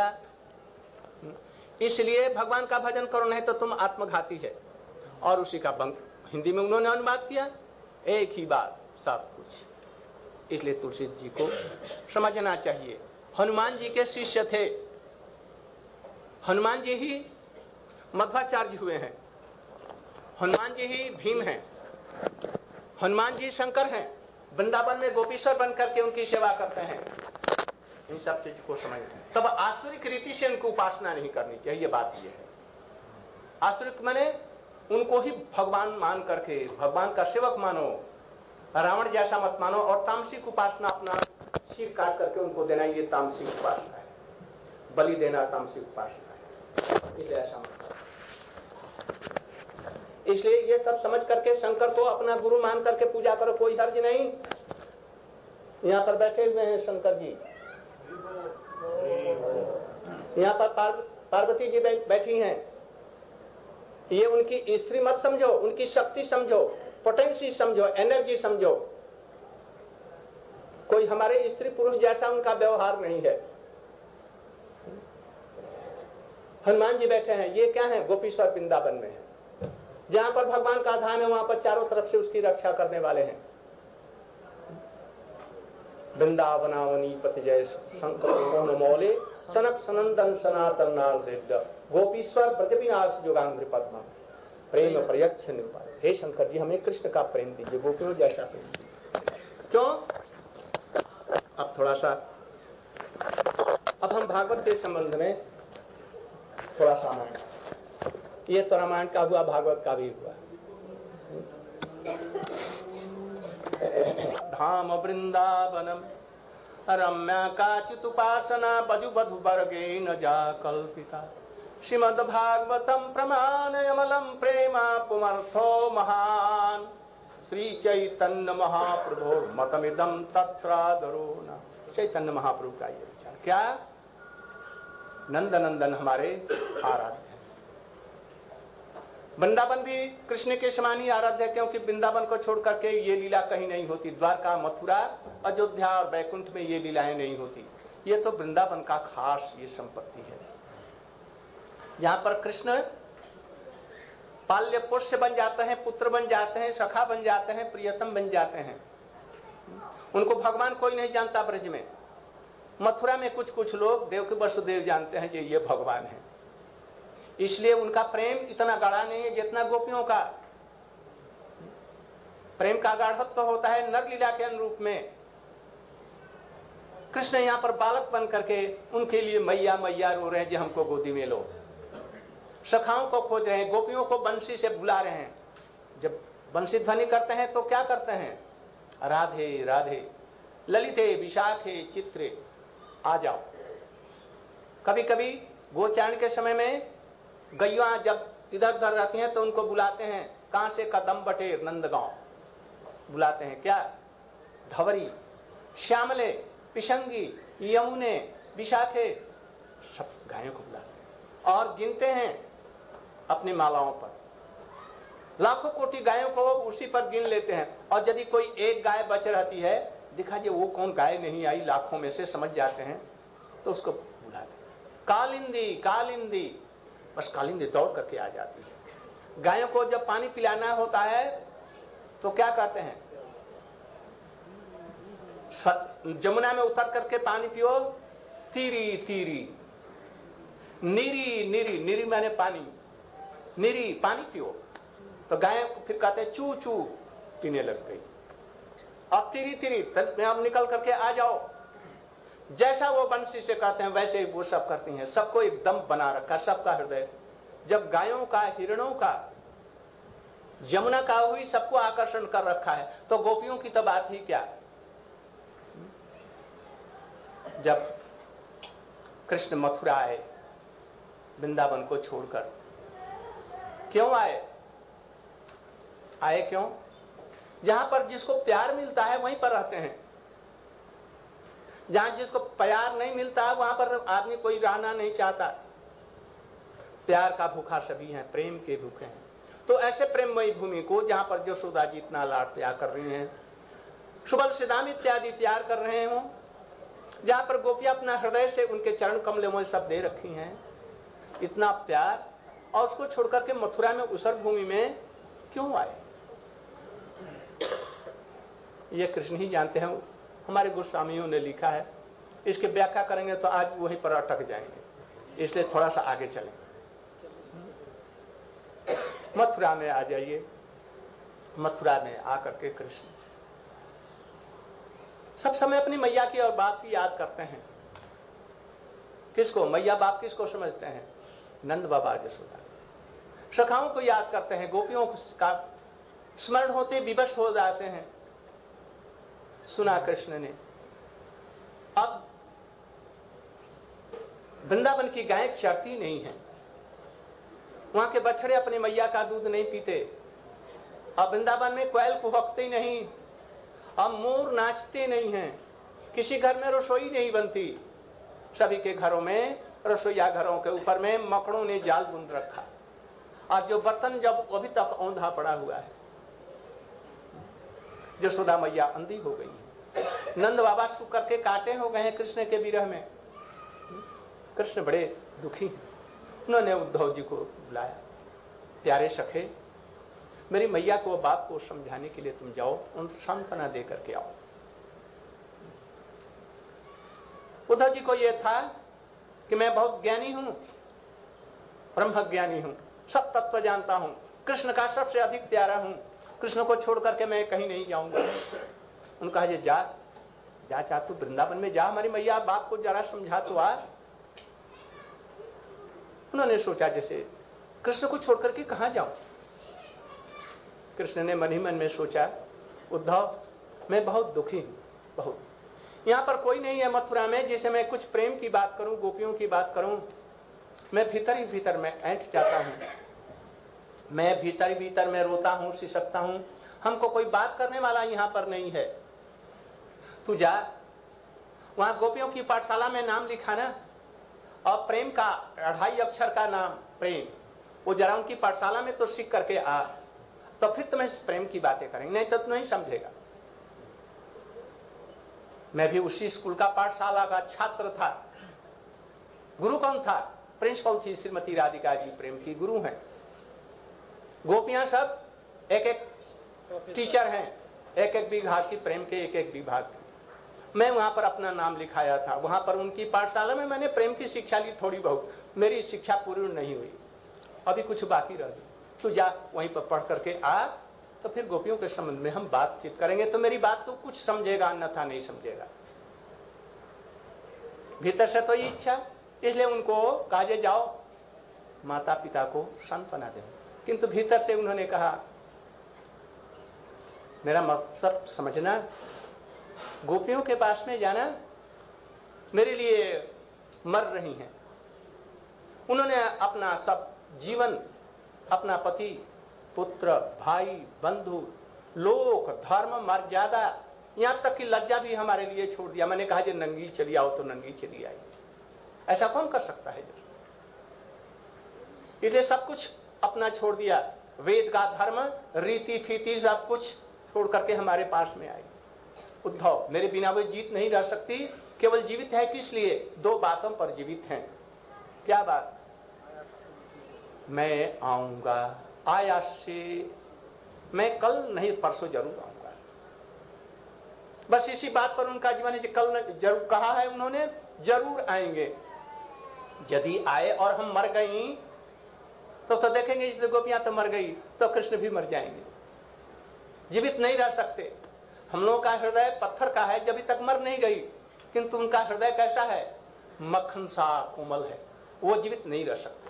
इसलिए भगवान का भजन करो, नहीं तो तुम आत्मघाती है। और उसी का बंग हिंदी में उन्होंने अनुवाद किया, एक ही बात सब कुछ। इसलिए तुलसी जी को समझना चाहिए। हनुमान जी के शिष्य थे, हनुमान जी ही मध्वाचार्य हुए हैं, हनुमान जी ही भीम हैं, हनुमान जी शंकर हैं, वृंदावन में गोपीश्वर बन करके उनकी सेवा करते हैं। इन सब चीज को समझ, तब आसुरिक रीति से उनको उपासना नहीं करनी चाहिए। बात यह है, आसुरिक माने उनको ही भगवान मान करके भगवान का सेवक मानो, रावण जैसा मत मानो। और तामसिक उपासना अपना सिर काट करके उनको देना, ये तामसिक उपासना है, बलि देना तामसिक उपासना है, इसलिए ऐसा मत। इसलिए ये सब समझ करके शंकर को अपना गुरु मान करके पूजा करो, कोई हर्ज नहीं। यहाँ पर बैठे हुए हैं शंकर जी, यहाँ पर पार, पार्वती जी बैठी हैं। ये उनकी स्त्री मत समझो, उनकी शक्ति समझो, पोटेंसी समझो, एनर्जी समझो। कोई हमारे स्त्री पुरुष जैसा उनका व्यवहार नहीं है। हनुमान जी बैठे हैं, ये क्या है? गोपीश्वर वृंदावन में है, जहां पर भगवान का धाम है, वहां पर चारों तरफ से उसकी रक्षा करने वाले हैं। वृंदावनावनी पति जय शंकर मौले सनक सनंदन सनातन नाल गोपीश्वर ब्रजविनाश जोगांग्र पद्मा प्रेम प्रयच्छ निपात। हे शंकर जी, हमें कृष्ण का प्रेम दीजिए, गोपियों जैसा प्रेम दीजिए। क्यों? अब थोड़ा सा अब हम भागवत के संबंध में थोड़ा सा रामायण, ये तो रामायण का हुआ, भागवत का भी हुआ। धाम वृंदावनम रम्या काचित उपासना बजु बधु वर्गे न जा कल्पिता श्रीमद् भागवतम प्रमाणयमलम प्रेमा पुमर्थो महान श्री चैतन्य महाप्रभु मतमिदम तत्रादरो न। चैतन्य महाप्रभु का ये विचार क्या? नंद नंदन हमारे आराध्य हैं। वृंदावन भी कृष्ण के समान ही आराध्य है, क्योंकि वृंदावन को छोड़ करके ये लीला कहीं नहीं होती। द्वारका, मथुरा, अयोध्या और बैकुंठ में ये लीलाएं नहीं होती। ये तो वृंदावन का खास ये संपत्ति है, जहां पर कृष्ण पाल्य पोष्य बन जाते हैं, पुत्र बन जाते हैं, सखा बन जाते हैं, प्रियतम बन जाते हैं। उनको भगवान कोई नहीं जानता ब्रज में। मथुरा में कुछ कुछ लोग देव के वसुदेव जानते हैं कि ये भगवान है, इसलिए उनका प्रेम इतना गाढ़ा नहीं है जितना गोपियों का प्रेम का गाढ़त्व तो होता है नर लीला के अनुरूप में। कृष्ण यहां पर बालक बन करके उनके लिए मैया मैया रो रहे हैं, जो हमको गोदी में लो। सखाओं को खोज रहे हैं, गोपियों को बंसी से बुला रहे हैं। जब बंसी ध्वनि करते हैं तो क्या करते हैं? राधे राधे, ललिते विशाखे चित्रे, आ जाओ। कभी कभी गोचारण के समय में गैया जब इधर उधर रहती हैं तो उनको बुलाते हैं, कहां से? कदम बटेर नंदगांव बुलाते हैं। क्या? धवरी, श्यामले, पिशंगी, यमुने, विशाखे, सब गायों को बुलाते हैं और गिनते हैं अपनी मालाओं पर। लाखों कोटि गायों को उसी पर गिन लेते हैं, और यदि कोई एक गाय बच रहती है, दिखा जी वो कौन गाय नहीं आई लाखों में से, समझ जाते हैं तो उसको बुलाते हैं। कालिंदी कालिंदी, बस कालिंदी दौड़ करके आ जाती है। गायों को जब पानी पिलाना होता है तो क्या कहते हैं? जमुना में उतर करके पानी पियो, तीरी तीरी, नीरी नीरी, नीरी मैंने पानी, नीरी पानी पियो। तो गाय फिर कहते हैं चू चू, पीने लग गई। अब तीरी तीरी, अब निकल करके आ जाओ। जैसा वो बंसी से कहते हैं वैसे ही वो सब करती हैं। सबको एकदम बना रखा, सबका हृदय। जब गायों का, हिरणों का, यमुना का हुई सबको आकर्षण कर रखा है, तो गोपियों की तो बात ही क्या। जब कृष्ण मथुरा आए वृंदावन को छोड़कर, क्यों आए? आए क्यों? जहां पर जिसको प्यार मिलता है वहीं पर रहते हैं। जहां जिसको प्यार नहीं मिलता है वहां पर आदमी कोई रहना नहीं चाहता। प्यार का भूखा सभी है, प्रेम के भूखे हैं। तो ऐसे प्रेममयी भूमि को, जहां पर यशोदा जी इतना लाड प्यार कर रही हैं, सुबल सिदाम इत्यादि प्यार कर रहे हो, जहां पर गोपियां अपना हृदय से उनके चरण कमले में सब दे रखी हैं, इतना प्यार, और उसको छोड़कर के मथुरा में उसर भूमि में क्यों आए? ये कृष्ण ही जानते हैं। हमारे गोस्वामियों ने लिखा है, इसकी व्याख्या करेंगे तो आज वहीं पर अटक जाएंगे, इसलिए थोड़ा सा आगे चलें। मथुरा में आ जाइए। मथुरा में आकर के कृष्ण सब समय अपनी मैया की और बाप की याद करते हैं। किसको? मैया बाप किसको समझते हैं? नंद बाबा यशोदा। सखाओं को याद करते हैं, गोपियों का स्मरण होते विवश हो जाते हैं। सुना कृष्ण ने। अब वृंदावन की गायें चरती नहीं है, वहां के बछड़े अपनी मैया का दूध नहीं पीते, अब वृंदावन में कोयल कुहकती नहीं, अब मोर नाचते नहीं हैं, किसी घर में रसोई नहीं बनती, सभी के घरों में रसोईया घरों के ऊपर में मकड़ों ने जाल बुन रखा, और जो बर्तन जब अभी तक औंधा पड़ा हुआ है। यशोदा मैया अंधी हो गई है, नंद बाबा शुक्र के कांटे हो गए हैं कृष्ण के विरह में। कृष्ण बड़े दुखी हैं। उन्होंने उद्धव जी को बुलाया, प्यारे सखे, मेरी मैया को बाप को समझाने के लिए तुम जाओ, उन सांत्वना दे करके आओ। उद्धव जी को यह था कि मैं बहुत ज्ञानी हूं, ब्रह्म ज्ञानी हूं, सब तत्व जानता हूं, कृष्ण का सबसे अधिक प्यारा हूं, कृष्ण को छोड़ करके मैं कहीं नहीं जाऊंगा। उन्होंने कहा, ये जा जा चाह तू वृंदावन में जा, हमारी मैया बाप को जरा समझा तो आ। उन्होंने सोचा जैसे कृष्ण को छोड़ करके कहां जाऊं। कृष्ण ने मन ही मन में सोचा, उद्धव मैं बहुत दुखी हूं, बहुत, यहां पर कोई नहीं है मथुरा में जिसे मैं कुछ प्रेम की बात करूं, गोपियों की बात करूं, मैं भीतर ही भीतर में ऐंठ जाता हूं, मैं भीतर ही भीतर में रोता हूं, सिसकता हूं, हमको कोई बात करने वाला यहां पर नहीं है। तू जा, वहां गोपियों की पाठशाला में नाम लिखाना, और प्रेम का अढ़ाई अक्षर का नाम प्रेम, वो जरा उनकी पाठशाला में तो सीख करके आ, तो फिर तुम्हें प्रेम की बातें करेंगे, नहीं तो तू नहीं समझेगा। मैं भी उसी स्कूल का पाठशाला का छात्र था। गुरु कौन था? प्रिंसिपल थी श्रीमती राधिका जी, प्रेम की गुरु हैं। गोपियां सब एक एक टीचर हैं, एक एक विभाग की, प्रेम के एक एक विभाग की। मैं वहां पर अपना नाम लिखाया था, वहां पर उनकी पाठशाला में मैंने प्रेम की शिक्षा ली थोड़ी बहुत, मेरी शिक्षा पूर्ण नहीं हुई, अभी कुछ बाकी रह गई। तू जा वहीं पर पढ़ करके आ, तो फिर गोपियों के संबंध में हम बातचीत करेंगे, तो मेरी बात तो कुछ समझेगा, अन्यथा नहीं समझेगा। भीतर से तो ये इच्छा, इसलिए उनको कहा जाओ माता पिता को सांत्वना दे, किंतु भीतर से उन्होंने कहा, मेरा मकसद समझना, गोपियों के पास में जाना मेरे लिए मर रही हैं। उन्होंने अपना सब जीवन, अपना पति, पुत्र, भाई, बंधु, लोक, धर्म, मर्यादा, यहां तक कि लज्जा भी हमारे लिए छोड़ दिया। मैंने कहा जो नंगी चली आओ तो नंगी चली आई, ऐसा कौन कर सकता है? इसलिए सब कुछ अपना छोड़ दिया, वेद का धर्म, रीति फीति सब कुछ छोड़ करके हमारे पास में आई। उद्धव, मेरे बिना वो जीत नहीं रह सकती, केवल जीवित है किस लिए? दो बातों पर जीवित हैं। क्या बात? मैं आऊंगा, आयास से, मैं कल नहीं परसों जरूर आऊंगा। बस इसी बात पर उनका जीवन है, कल जरूर कहा है उन्होंने, जरूर आएंगे। यदि आए और हम मर गई तो तो देखेंगे इस गोपियां तो मर गई, तो कृष्ण भी मर जाएंगे, जीवित नहीं रह सकते। हम लोगों का हृदय पत्थर का है, जब तक मर नहीं गई, किंतु उनका हृदय कैसा है? मक्खन सा कोमल है, वो जीवित नहीं रह सकते।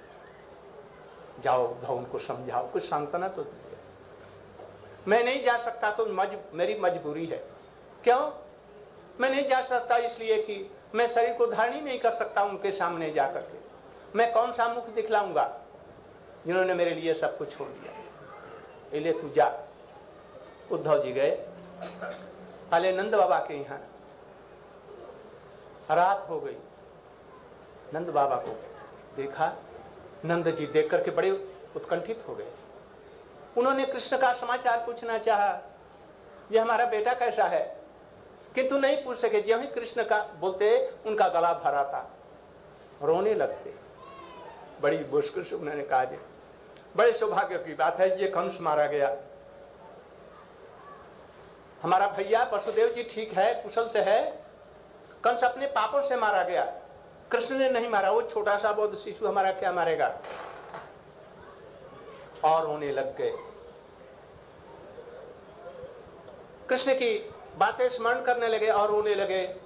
जाओ उद्धव, उनको समझाओ, कुछ सांत्वना तो दीजिए। मैं नहीं जा सकता तो मज, मेरी मजबूरी है। क्यों मैं नहीं जा सकता? इसलिए कि मैं शरीर को धारण ही नहीं कर सकता उनके सामने जाकर के। मैं कौन सा मुख दिखलाऊंगा जिन्होंने मेरे लिए सब कुछ छोड़ दिया? इसलिए तू जा। उद्धव जी गए, पहले नंद बाबा के यहाँ। रात हो गई, नंद बाबा को देखा, नंद जी देख करके बड़े उत्कंठित हो गए। उन्होंने कृष्ण का समाचार पूछना चाहा, ये हमारा बेटा कैसा है, किंतु नहीं पूछ सके। जब ही कृष्ण का बोलते उनका गला भरा था, रोने लगते। बड़ी मुश्किल से उन्होंने कहा, जी बड़े सौभाग्य की बात है, ये कंस मारा गया, हमारा भैया वसुदेव जी ठीक है, कुशल से है, कंस अपने पापों से मारा गया, कृष्ण ने नहीं मारा, वो छोटा सा बोध शिशु हमारा क्या मारेगा। और रोने लग गए। कृष्ण की बातें स्मरण करने लगे और रोने लगे।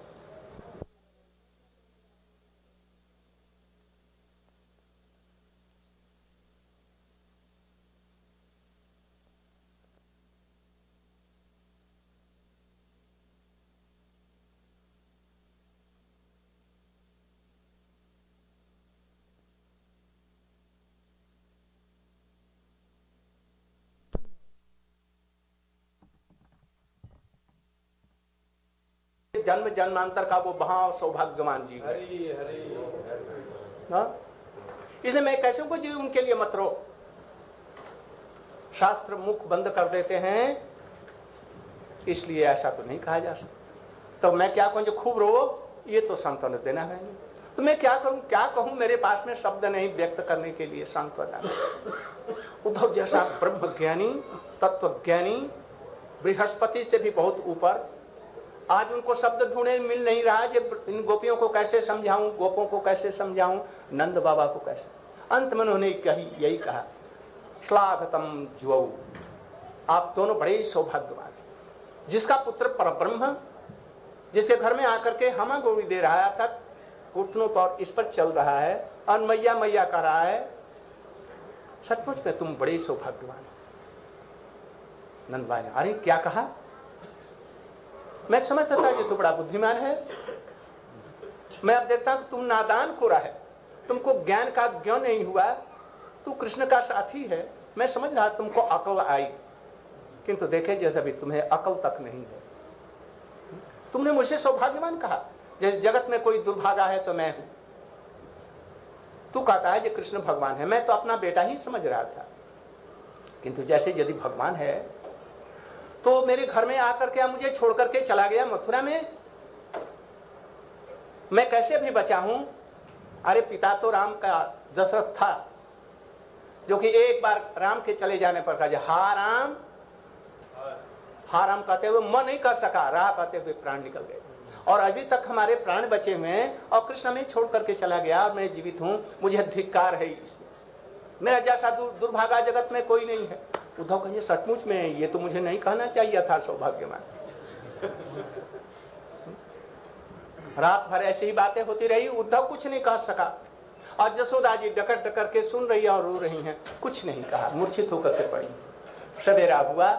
जन्म जन्मांतर का वो भाव सौभाग्यवान जीव है। हरि हरि इसलिए मैं कैसे को जीव उनके लिए मत रो। शास्त्र मुख बंद कर देते हैं, इसलिए ऐसा तो नहीं कहा जा सकता। तो मैं क्या कहूं जो खूब रो, ये तो सांत्वना देना है नहीं। तो मैं क्या करूं, क्या कहूं, मेरे पास में शब्द नहीं व्यक्त करने के लिए सांत्वना। उद्धव जैसा ब्रह्मज्ञानी तत्वज्ञानी बृहस्पति से भी बहुत ऊपर, आज उनको शब्द ढूंढे मिल नहीं रहा कि इन गोपियों को कैसे समझाऊं, गोपों को कैसे समझाऊं, नंद बाबा को कैसे। अंत में उन्होंने कही यही कहा, श्लाघतम ज्वौ, आप दोनों बड़े ही सौभाग्यवान हैं। जिसका पुत्र परब्रह्म जिसके घर में आकर के हमा गोड़ी दे रहा है, तक घुटनों पर इस पर चल रहा है और मैया मैया कर रहा है, सचमुच में तुम बड़े सौभाग्यवान हो। नंद भाई ने अरे क्या कहा, मैं समझता था कि तू बड़ा बुद्धिमान है, मैं अब देखता हूं तुम नादान को रहा है, तुमको ज्ञान का ज्ञान नहीं हुआ, तू कृष्ण का साथी है। मैं समझ रहा तुमको अकल आई, किंतु देखे जैसे भी तुम्हें अकल तक नहीं है। तुमने मुझे सौभाग्यवान कहा, जैसे जगत में कोई दुर्भागा है तो मैं हूं। तू कहता है कि कृष्ण भगवान है, मैं तो अपना बेटा ही समझ रहा था, किंतु जैसे यदि भगवान है तो मेरे घर में आकर के मुझे छोड़ करके चला गया मथुरा में, मैं कैसे भी बचा हूं। अरे पिता तो राम का दशरथ था, जो कि एक बार राम के चले जाने पर कहा हा राम हा राम कहते हुए मन नहीं कर सका, राह कहते हुए प्राण निकल गए। और अभी तक हमारे प्राण बचे हुए हैं और कृष्ण में छोड़ करके चला गया और मैं जीवित हूं, मुझे धिक्कार है इसमें। मेरा जैसा दुर्भागा जगत में कोई नहीं है। उद्धव कहिए सचमुच में ये तो मुझे नहीं कहना चाहिए था सौभाग्यवान। रात भर ऐसी ही बातें होती रही, उद्धव कुछ नहीं कह सका और जसोदा जी डकर डकर के सुन रही है और रो रही हैं, कुछ नहीं कहा, मूर्छित होकर के पड़ी। सवेरा हुआ,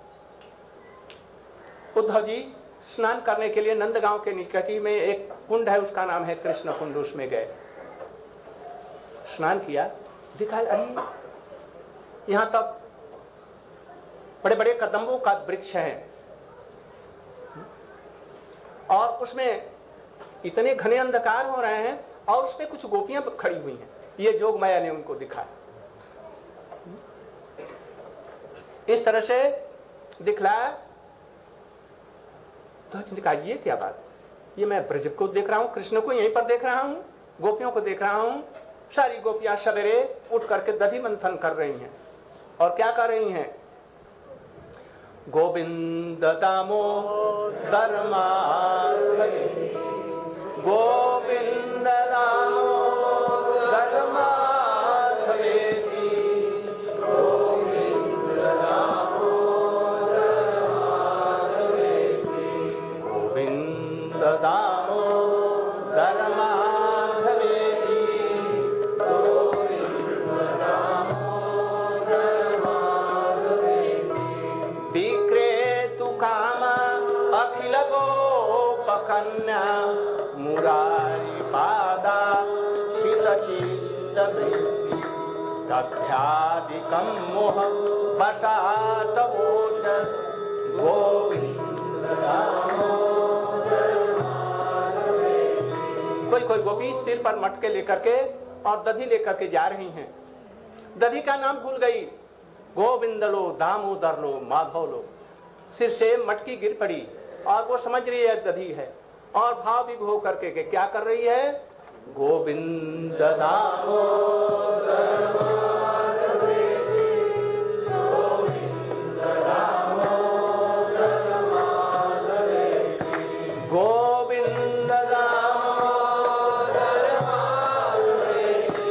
उद्धव जी स्नान करने के लिए नंदगांव के निकट ही में एक कुंड है, उसका नाम है कृष्ण कुंड, उसमें गए, स्नान किया, दिखाई अरे यहां तक बड़े बड़े कदम्बों का वृक्ष है और उसमें इतने घने अंधकार हो रहे हैं और उसमें कुछ गोपियां खड़ी हुई हैं। ये जोग माया ने उनको दिखाया, इस तरह से दिखलाया। तो कहा ये क्या बात, ये मैं ब्रज को देख रहा हूं, कृष्ण को यहीं पर देख रहा हूं, गोपियों को देख रहा हूं। सारी गोपियां सवेरे उठ करके दधि मंथन कर रही हैं और क्या कर रही हैं, गोविंद दामोदर माधवे, गोविंद दामोदर माधवे, गोविंद दामोदर माधवे, गोविंद दामोदर माधवे, गोविंद दामोदर माधवे, विक्रेतु काम अखिल गोपकन्या, मुरारी पादा हितचित्त वृत्ति, तथ्यादिकं मोह वशात ओचस, गोविंद दामोदर माधवे। कोई कोई गोपी सिर पर मटके लेकर के और दधी लेकर के जा रही हैं, दधी का नाम भूल गई, गोविंद लो, दामोदर लो, माधव लो। सिर से मटकी गिर पड़ी और वो समझ रही है दधी है और भाव विभोर करके के क्या कर रही है, गोविंद दामोदर माधवे, गोविंद दामोदर माधवे, गोविंद दामोदर माधवे,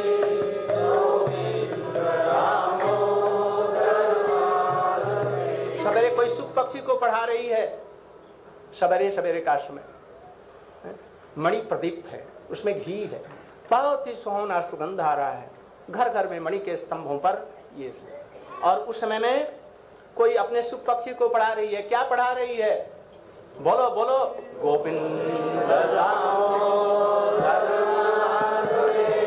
गोविंद दामोदर माधवे। सवेरे कोई सुख पक्षी को पढ़ा रही है, सवेरे सवेरे का समय, मणि प्रदीप है, उसमें घी है, बहुत ही सुहावना सुगंध आ रहा है, घर घर में मणि के स्तंभों पर ये सब। और उस समय में कोई अपने सुख पक्षी को पढ़ा रही है, क्या पढ़ा रही है, बोलो बोलो, गोविंद दामोदर माधवे,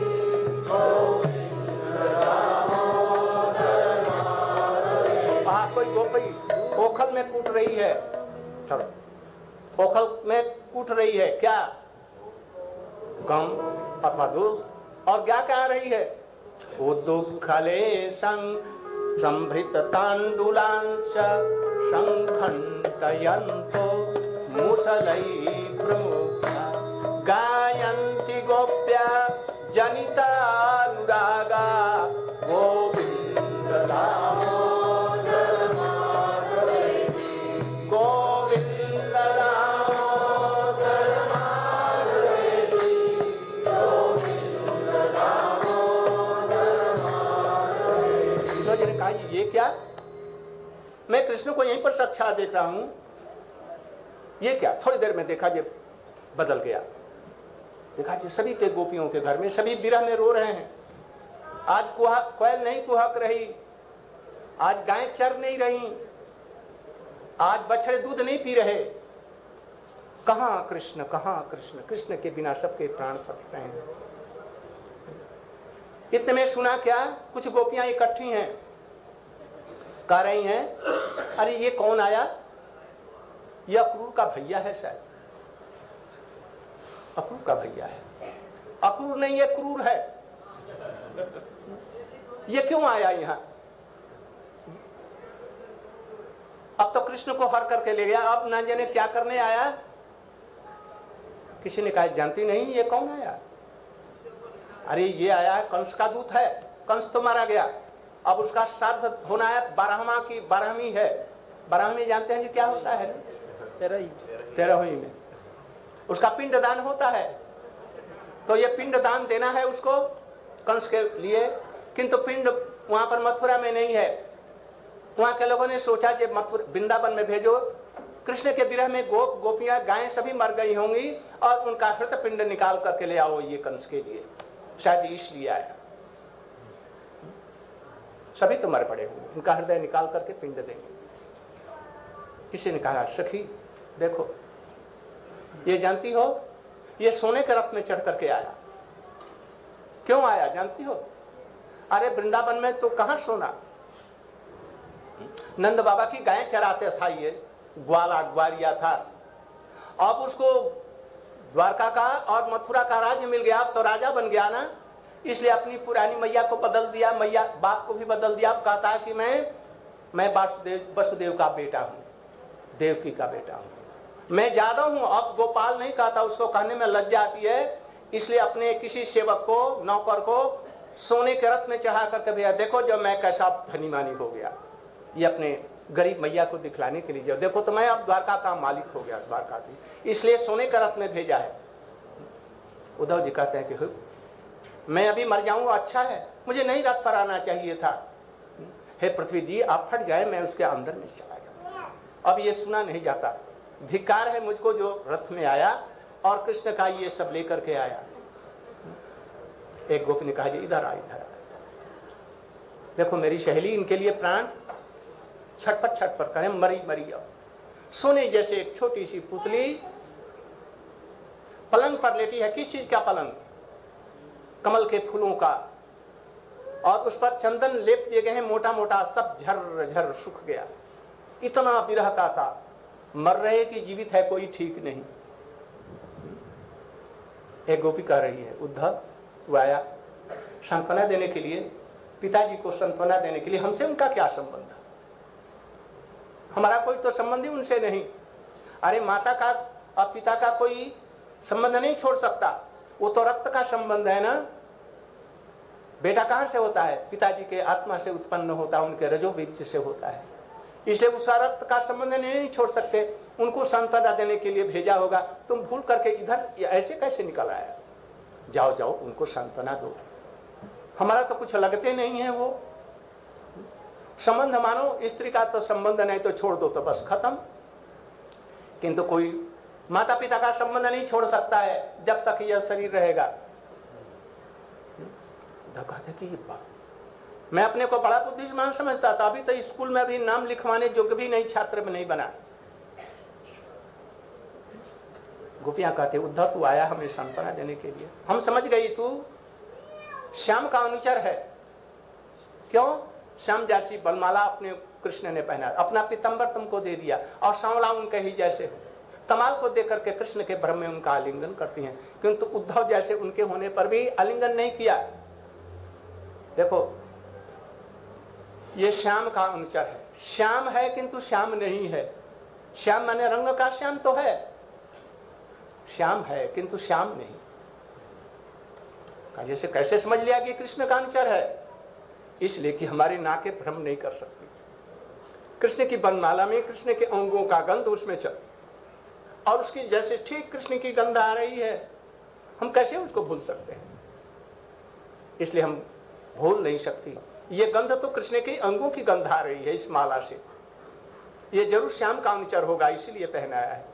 गोविंद दामोदर माधवे। वहां कोई गोपी ओखल में कूट रही है, चलो ओखल में उठ रही है, क्या? गम अथवा दुख। और क्या कह रही है? उद्दुःखलेशं संभृत तांडुलांश संघंटयन्तो मुसलैर्मुग्धा गायन्ति गोप्या जनितानुरागा गोविंद दामोदर माधवेति गोविंद दामोदर माधवेति गोविंद दामोदर माधवेति। तो जिन्हें कहा ये क्या? मैं कृष्ण को यहीं पर साक्षात देख रहा हूं, ये क्या? थोड़ी देर में देखा ये बदल गया। देखा जी सभी के गोपियों के घर में सभी विरह में रो रहे हैं। आज कुहा कोयल नहीं कुहक रही, आज गायें चर नहीं रही, आज बछड़े दूध नहीं पी रहे। कहां कृष्ण, कहां कृष्ण? कृष्ण के बिना सबके प्राण फट रहे हैं। इतने में सुना क्या? कुछ गोपियां इकट्ठी हैं, कह रही हैं, अरे ये कौन आया? यह अक्रूर का भैया है शायद, अक्रूर का भैया है। अक्रूर नहीं, ये क्रूर है। ये क्यों आया यहां? अब तो कृष्ण को हर करके ले गया, अब ना जाने क्या करने आया। किसी ने कहा जानती नहीं ये कौन आया? अरे ये आया है, कंस का दूत है। कंस तो मारा गया, अब उसका श्राद्ध होना है। बारहवां की बारहवीं है। बारहवीं जानते हैं जी क्या होता है? तेरहवीं तेरहवीं में उसका पिंड दान होता है। तो ये पिंड दान देना है उसको कंस के लिए, किंतु पिंड वहां पर मथुरा में नहीं है। वहां के लोगों ने सोचा कि मथुरा वृंदावन में भेजो। कृष्ण के विरह में गोप गोपियां गायें सभी मर गई होंगी और उनका हृत पिंड निकाल करके ले आओ ये कंस के लिए, शायद इसलिए आया। सभी तो मर पड़े होंगे, उनका हृदय निकाल करके पिंड देंगे। किसी ने कहा सखी देखो ये जानती हो, ये सोने के रथ में चढ़ करके आया। क्यों आया जानती हो? अरे वृंदावन में तो कहां सोना, नंद बाबा की गायें चराते था, ये ग्वाला ग्वालिया था। अब उसको द्वारका का और मथुरा का राज्य मिल गया, अब तो राजा बन गया ना, इसलिए अपनी पुरानी मैया को बदल दिया, मैया बाप को भी बदल दिया। अब कहता है कि मैं मैं वासुदेव वसुदेव का बेटा हूं, देवकी का बेटा हूं, मैं ज्यादा हूं। अब गोपाल नहीं कहता, उसको कहने में लज्जा आती है, इसलिए अपने किसी सेवक को, नौकर को सोने के रथ में चढ़ा करके भैया देखो जो मैं कैसा धनी मानी हो गया, ये अपने गरीब मैया को दिखलाने के लिए, देखो तो मैं अब द्वारका का मालिक हो गया, द्वारका की, इसलिए सोने के रथ में भेजा है। उद्धव जी कहते हैं कि मैं अभी मर जाऊं अच्छा है, मुझे नहीं रथ पर आना चाहिए था। हे पृथ्वी जी आप फट जाए, मैं उसके अंदर में चला जाऊं। अब ये सुना नहीं जाता, धिक्कार है मुझको जो रथ में आया और कृष्ण का ये सब लेकर के आया। एक गोपी ने कहा जी इधर आ, इधर आ, देखो मेरी सहेली, इनके लिए प्राण छटपट छटपट करें, मरी मरी। अब सोने जैसे एक छोटी सी पुतली पलंग पर लेटी है। किस चीज का पलंग? कमल के फूलों का, और उस पर चंदन लेप दिए गए हैं मोटा मोटा, सब झर झर सूख गया। इतना विरह का था, मर रहे कि जीवित है कोई ठीक नहीं। एक गोपी कह रही है उद्धव तू आया सांत्वना देने के लिए, पिताजी को सांत्वना देने के लिए, हमसे उनका क्या संबंध? हमारा कोई तो संबंध ही उनसे नहीं। अरे माता का और पिता का कोई संबंध नहीं छोड़ सकता, वो तो रक्त का संबंध है ना। बेटा कहां से होता है? पिताजी के आत्मा से उत्पन्न होता है, उनके रजोबीज से होता है, इसलिए उस रक्त का संबंध नहीं छोड़ सकते। उनको सांत्वना देने के लिए भेजा होगा, तुम भूल करके इधर ऐसे कैसे निकल आया? जाओ जाओ उनको सांत्वना दो, हमारा तो कुछ लगते नहीं है वो संबंध। मानो स्त्री का तो संबंध नहीं तो छोड़ दो तो बस खत्म, किंतु कोई माता पिता का संबंध नहीं छोड़ सकता है जब तक यह शरीर रहेगा। कहते कि ये बात, मैं अपने को बड़ा बुद्धिमान समझता था, अभी तो स्कूल में भी नाम लिखवाने योग्य भी नहीं, छात्र में नहीं बना। गोपियां कहते उद्धव तू आया हमें सांत्वना देने के लिए, हम समझ गई तू श्याम का अनुचर है। क्यों? श्याम जैसी बलमाला अपने कृष्ण ने पहना, अपना पीतंबर तुमको दे दिया और सांवला उनके ही जैसे हो। कमाल को देख करके कृष्ण के भ्रम में उनका आलिंगन करती हैं, किंतु उद्धव जैसे उनके होने पर भी आलिंगन नहीं किया। देखो ये श्याम का अनुचर है, श्याम है किंतु श्याम नहीं है। श्याम माने रंग का श्याम तो है, श्याम है किंतु श्याम नहीं। जैसे कैसे समझ लिया कि कृष्ण का अनुचर है? इसलिए कि हमारी नाकें भ्रम नहीं कर सकती। कृष्ण की बनमाला में कृष्ण के अंगों का गंध उसमें चल, और उसकी जैसे ठीक कृष्ण की गंध आ रही है, हम कैसे उसको भूल सकते हैं? इसलिए हम भूल नहीं सकती। ये गंध तो कृष्ण के अंगों की गंध आ रही है इस माला से, ये जरूर श्याम का अनुचर होगा, इसीलिए पहनाया है।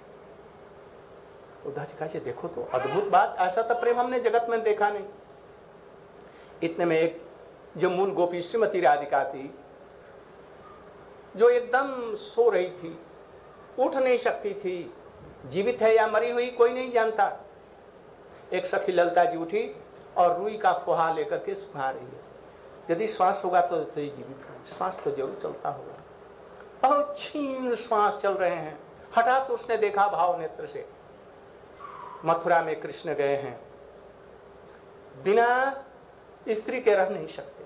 उद्धव जी कहा देखो तो अद्भुत बात, ऐसा तो प्रेम हमने जगत में देखा नहीं। इतने में एक जो मूल गोपी श्रीमती राधिका थी, जो एकदम सो रही थी, उठ नहीं सकती थी, जीवित है या मरी हुई कोई नहीं जानता। एक सखी ललता जी उठी और रुई का फोहा लेकर के सुखा रही है। यदि श्वास होगा तो तो जीवित है, श्वास तो जरूर चलता होगा। बहुत क्षीण श्वास चल रहे हैं। हठात उसने देखा भाव नेत्र से, मथुरा में कृष्ण गए हैं, बिना स्त्री के रह नहीं सकते।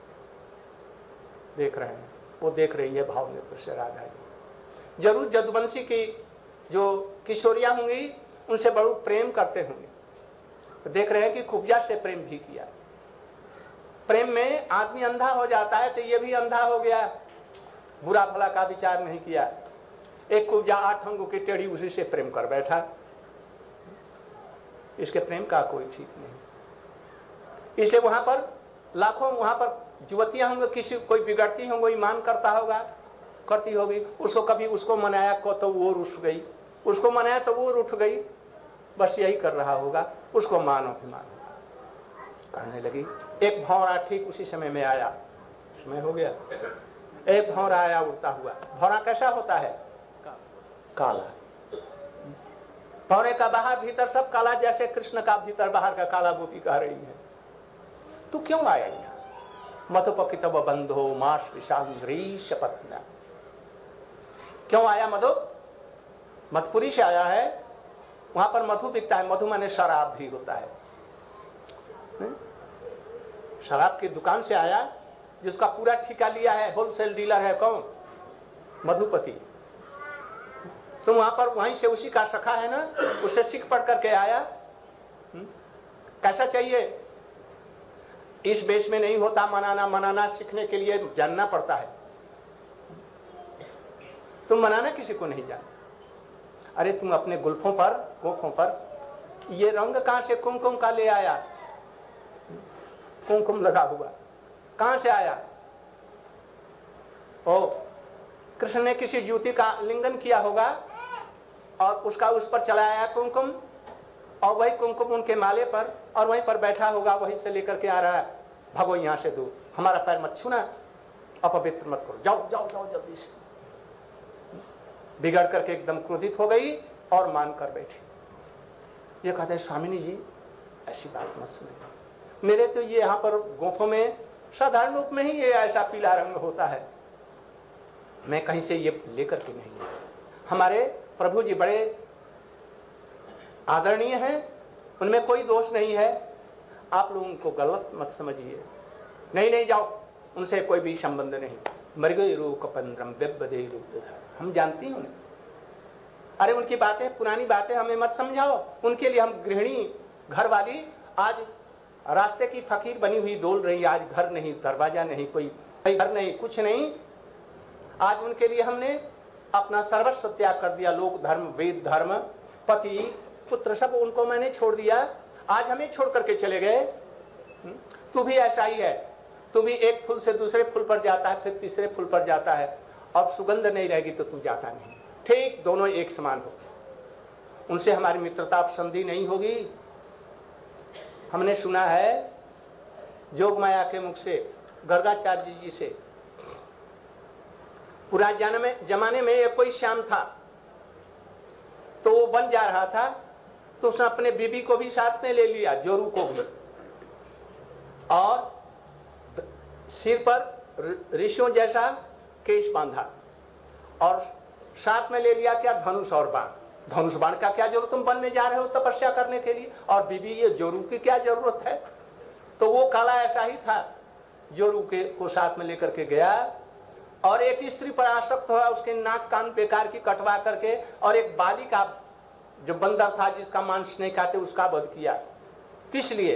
देख रहे हैं, वो देख रही है भाव नेत्र से राधा जी। जरूर जदुवंशी की जो किशोरियां होंगी उनसे बड़ू प्रेम करते होंगे। तो देख रहे हैं कि कुब्जा से प्रेम भी किया। प्रेम में आदमी अंधा हो जाता है, तो ये भी अंधा हो गया, बुरा भला का विचार नहीं किया। एक कुब्जा आठ अंगों की टेढ़ी, उसी से प्रेम कर बैठा। इसके प्रेम का कोई ठीक नहीं। इसलिए वहां पर लाखों वहां पर युवतियां होंगी, किसी कोई बिगड़ती होंगी, ईमान करता होगा, करती होगी, उसको कभी उसको मनाया को तो वो रुठ गई, उसको मनाया तो वो रुठ गई, बस यही कर रहा होगा, उसको मानो कि मानो। कहने लगी। एक भौरा ठीक उसी समय में आया, समय हो गया, एक भौरा आया उड़ता हुआ। भौरा कैसा होता है? काला। भौरे का बाहर भीतर सब काला, जैसे कृष्ण का भीतर बाहर का काला गोपी कह रही है। तू क्यों आया यहाँ? मधुपकितव बंधो माश विशांग्री शपथना। क्यों आया मधु? मधुपुरी से आया है, वहां पर मधु बिकता है। मधु माने शराब भी होता है। शराब की दुकान से आया, जिसका पूरा ठेका लिया है, होलसेल डीलर है कौन? मधुपति। तुम वहां पर वहीं से उसी का सखा है ना, उससे सीख पढ़ करके आया। हुँ? कैसा चाहिए? इस बेस में नहीं होता मनाना। मनाना सीखने के लिए जानना पड़ता है। तुम मनाना किसी को नहीं जानते। अरे तुम अपने गुल्फों पर, गोफों पर ये रंग कहां से कुमकुम का ले आया? कुमकुम लगा हुआ कहां से आया? ओ, कृष्ण ने किसी ज्योति का लिंगन किया होगा और उसका उस पर चलाया कुमकुम, और वही कुमकुम उनके माले पर, और वहीं पर बैठा होगा, वहीं से लेकर के आ रहा है। भागो यहां से दूर, हमारा पैर मत छूना, अपवित्र मत करो, जाओ जाओ जाओ जल्दी से। बिगड़ करके एकदम क्रोधित हो गई और मान कर बैठी। ये कहते हैं स्वामिनी जी ऐसी बात मत सुनिए, मेरे तो ये यहाँ पर गोफों में साधारण रूप में ही ये ऐसा पीला रंग होता है, मैं कहीं से ये लेकर के नहीं आया। हमारे प्रभु जी बड़े आदरणीय हैं, उनमें कोई दोष नहीं है, आप लोग उनको गलत मत समझिए। नहीं नहीं जाओ, उनसे कोई भी संबंध नहीं। मृगई रूप पंद्रम व्यबदे रूप, हम जानती हैं उन्हें। अरे उनकी बातें, पुरानी बातें हमें मत समझाओ। उनके लिए हम गृहिणी, घर वाली, आज रास्ते की फकीर बनी हुई डोल रही। आज घर नहीं, दरवाजा नहीं, कोई घर नहीं, कुछ नहीं। आज उनके लिए हमने अपना सर्वस्व त्याग कर दिया। लोक धर्म, वेद धर्म, पति पुत्र सब उनको मैंने छोड़ दिया। आज हमें छोड़ करके चले गए। तू भी ऐसा ही है, तू भी एक फूल से दूसरे फूल पर जाता है, फिर तीसरे फूल पर जाता है, और सुगंध नहीं रहेगी तो तू जाता नहीं। ठीक दोनों एक समान हो। उनसे हमारी मित्रता संधि नहीं होगी। हमने सुना है जोग माया के मुख से, गर्गाचार्य जी से, पुराने जमाने में एक कोई श्याम था, तो वो बन जा रहा था, तो उसने अपने बीबी को भी साथ में ले लिया, जोरू को भी, और सिर पर ऋषियों जैसा केश बांधा, और साथ में ले लिया क्या? धनुष और बाण। धनुष बाण का क्या जरूरत, तुम वन में जा रहे हो तपस्या करने के लिए, और बीबी ये जोरू की क्या जरूरत है। तो वो काला ऐसा ही था, जोरू के को साथ में लेकर के गया और एक स्त्री पर आसक्त हुआ, उसके नाक कान बेकार की कटवा करके, और एक बाली का जो बंदर था जिसका मांस नहीं खाते उसका वध किया। किस लिए?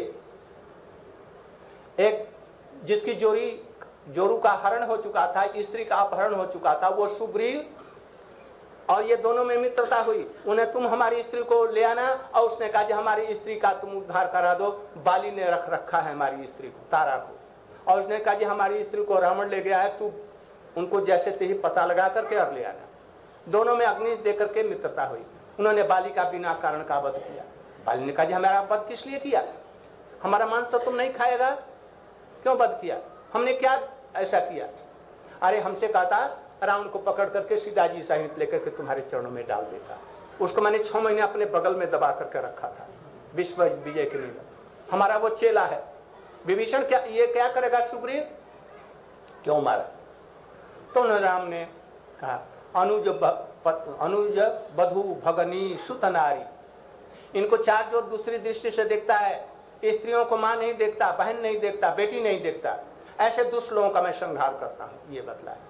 एक जिसकी जोरी जोरू का हरण हो चुका था, स्त्री का अपहरण हो चुका था, वो सुग्रीव, और ये दोनों में मित्रता हुई। उन्हें तुम हमारी स्त्री को ले आना, और उसने कहा कि हमारी स्त्री का तुम उद्धार करा दो। बाली ने रख रखा है हमारी स्त्री को, तारा को, और उसने कहा कि हमारी स्त्री को रावण ले गया है, तू उनको जैसे ते ही पता लगा करके अब ले आना। दोनों में अग्नि देकर के मित्रता हुई। उन्होंने बाली का बिना कारण का वध किया। बाली ने कहा कि हमारा वध किस लिए किया, हमारा मांस तो तुम नहीं खाएगा, क्यों वध किया, हमने क्या ऐसा किया। अरे हमसे कहा था रावण को पकड़ करके सीता जी सहित लेकर के तुम्हारे चरणों में डाल देता। उसको मैंने छह महीने अपने बगल में दबा करके रखा था विश्व विजय के लिए। हमारा वो चेला है विभीषण, क्या ये क्या करेगा सुग्रीव, क्यों मारा। तो राम ने कहा अनुज अनुज बधु भगनी सुत नारी, इनको चार जो दूसरी दृष्टि से देखता है, स्त्रियों को मां नहीं देखता, बहन नहीं देखता, बेटी नहीं देखता, ऐसे दुष्ट लोगों का मैं संहार करता हूं, ये बतला है।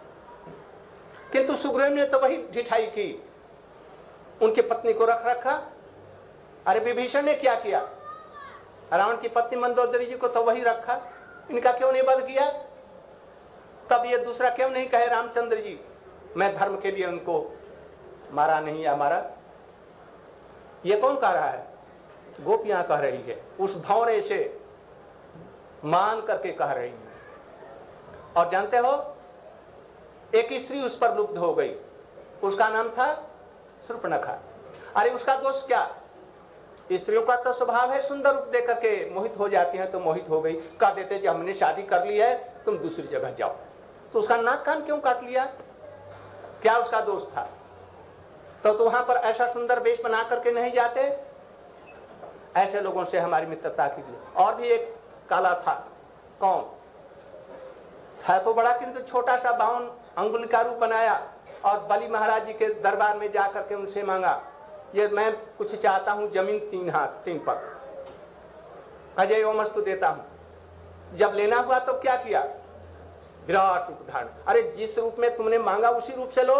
किंतु सुग्रीव ने तो वही ढिठाई की, उनकी पत्नी को रख रखा। अरे विभीषण ने क्या किया, रावण की पत्नी मंदोदरी जी को तो वही रखा, इनका क्यों नहीं वध किया। तब ये दूसरा क्यों नहीं कहे रामचंद्र जी मैं धर्म के लिए उनको मारा नहीं या मारा। ये कौन कह रहा है, गोपियां कह रही है, उस भौरे से मान करके कह रही है। और जानते हो एक स्त्री उस पर लुब्ध हो गई, उसका नाम था शूर्पणखा। अरे उसका दोष क्या, स्त्रियों का तो स्वभाव है सुंदर रूप देकर के मोहित हो जाती हैं, तो मोहित हो गई, कह देते कि हमने शादी कर ली है तुम दूसरी जगह जाओ। तो उसका नाक कान क्यों काट लिया, क्या उसका दोष था। तो, तो वहां पर ऐसा सुंदर वेश बना करके नहीं जाते। ऐसे लोगों से हमारी मित्रता कीजिए। और भी एक काला था, कौन है तो बड़ा, किंतु छोटा सा बावन अंगुल का रूप बनाया और बलि महाराज जी के दरबार में जाकर के उनसे मांगा, ये मैं कुछ चाहता हूं, जमीन तीन हाथ तीन पग, अजय वो मस्तु देता हूं। जब लेना हुआ तो क्या किया, विराट रूप धारण। अरे जिस रूप में तुमने मांगा उसी रूप से लो,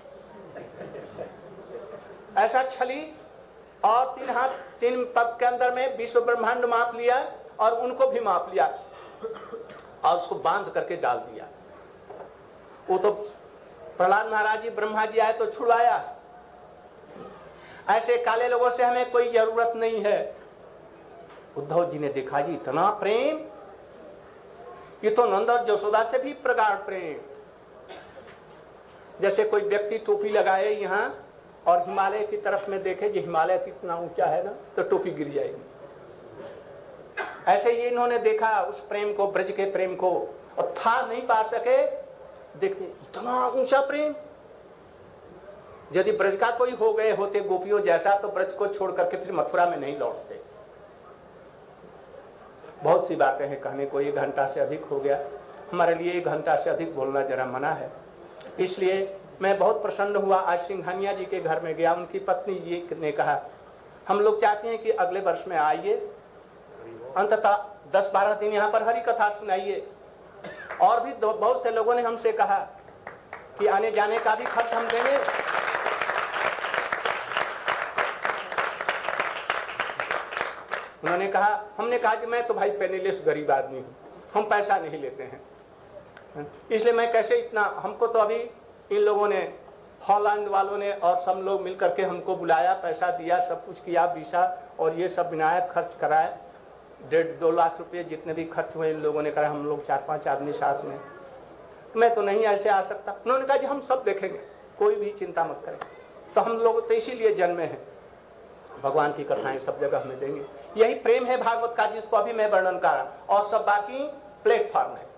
ऐसा छली, और तीन हाथ तीन पग के अंदर में विश्व ब्रह्मांड माप लिया और उनको भी माप लिया और उसको बांध करके डाल दिया। वो तो प्रहलाद महाराज जी ब्रह्मा जी आए तो छुड़वाया। ऐसे काले लोगों से हमें कोई जरूरत नहीं है। उद्धव जी ने देखा जी इतना प्रेम, ये तो नंद और यशोदा से भी प्रगाढ़ प्रेम। जैसे कोई व्यक्ति टोपी लगाए यहाँ और हिमालय की तरफ में देखे, जो हिमालय कितना ऊंचा है ना, तो टोपी गिर जाएगी। ऐसे ही इन्होंने देखा उस प्रेम को, ब्रज के प्रेम को, और था नहीं पा सके। देखते इतना ऊंचा प्रेम, यदि ब्रज का कोई हो गए होते गोपियों जैसा, तो ब्रज को छोड़ करके फिर मथुरा में नहीं लौटते। बहुत सी बातें हैं कहने को, एक घंटा से अधिक हो गया, हमारे लिए एक घंटा से अधिक बोलना जरा मना है। इसलिए मैं बहुत प्रसन्न हुआ, आज सिंघानिया जी के घर में गया, उनकी पत्नी जी ने कहा हम लोग चाहते हैं कि अगले वर्ष में आइए, अंततः दस बारह दिन यहाँ पर हरि कथा सुनाइए। और भी बहुत से लोगों ने हमसे कहा कि आने जाने का भी खर्च हम देंगे। उन्होंने कहा, हमने कहा कि मैं तो भाई पेनीलेस गरीब आदमी हूं, हम पैसा नहीं लेते हैं, इसलिए मैं कैसे इतना, हमको तो अभी इन लोगों ने, हॉलैंड वालों ने और सब लोग मिलकर के हमको बुलाया, पैसा दिया, सब कुछ किया, वीसा और ये सब विनायक खर्च कराए, डेढ़ दो लाख रुपए जितने भी खर्च हुए इन लोगों ने करा, हम लोग चार पांच आदमी साथ में, मैं तो नहीं ऐसे आ सकता। उन्होंने कहा कि हम सब देखेंगे, कोई भी चिंता मत करें। तो हम लोग तो इसीलिए जन्मे हैं, भगवान की कथाएं सब जगह हमें देंगे। यही प्रेम है भागवत का, जिसको अभी मैं वर्णन कर रहा हूं, और सब बाकी प्लेटफॉर्म है।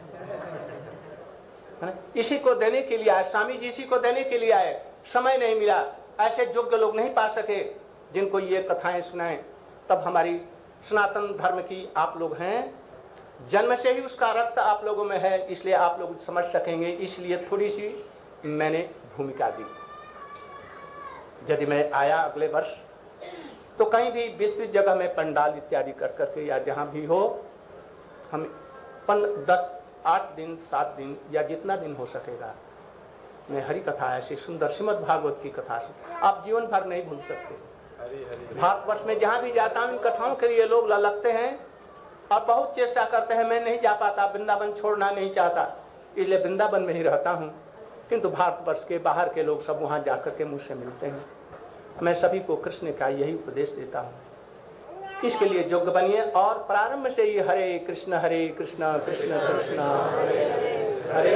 इसी को देने के लिए आए स्वामी जी, इसी को देने के लिए आए। समय नहीं मिला, ऐसे योग्य लोग नहीं पा सके जिनको ये कथाएं सुनाएं। तब हमारी सनातन धर्म की आप लोग हैं, जन्म से ही उसका रक्त आप लोगों में है, इसलिए आप लोग समझ सकेंगे। इसलिए थोड़ी सी मैंने भूमिका दी। यदि मैं आया अगले वर्ष तो कहीं भी विस्तृत जगह में पंडाल इत्यादि कर करके या जहां भी हो हम दस आठ दिन सात दिन या जितना दिन हो सकेगा मैं हरि कथा ऐसी सुंदर श्रीमद् भागवत की कथा से आप जीवन भर नहीं भूल सकते। भारतवर्ष में जहां भी जाता हूं इन कथाओं के लिए लोग ललकते हैं और बहुत चेष्टा करते हैं। मैं नहीं जा पाता, वृंदावन छोड़ना नहीं चाहता, इसलिए वृंदावन में ही रहता हूं, किंतु भारतवर्ष के बाहर के लोग सब वहां जाकर के मुझसे मिलते हैं। मैं सभी को कृष्ण का यही उपदेश देता हूं, इसके लिए योग्य बनिए और प्रारंभ से ही हरे कृष्ण हरे कृष्ण कृष्ण कृष्ण हरे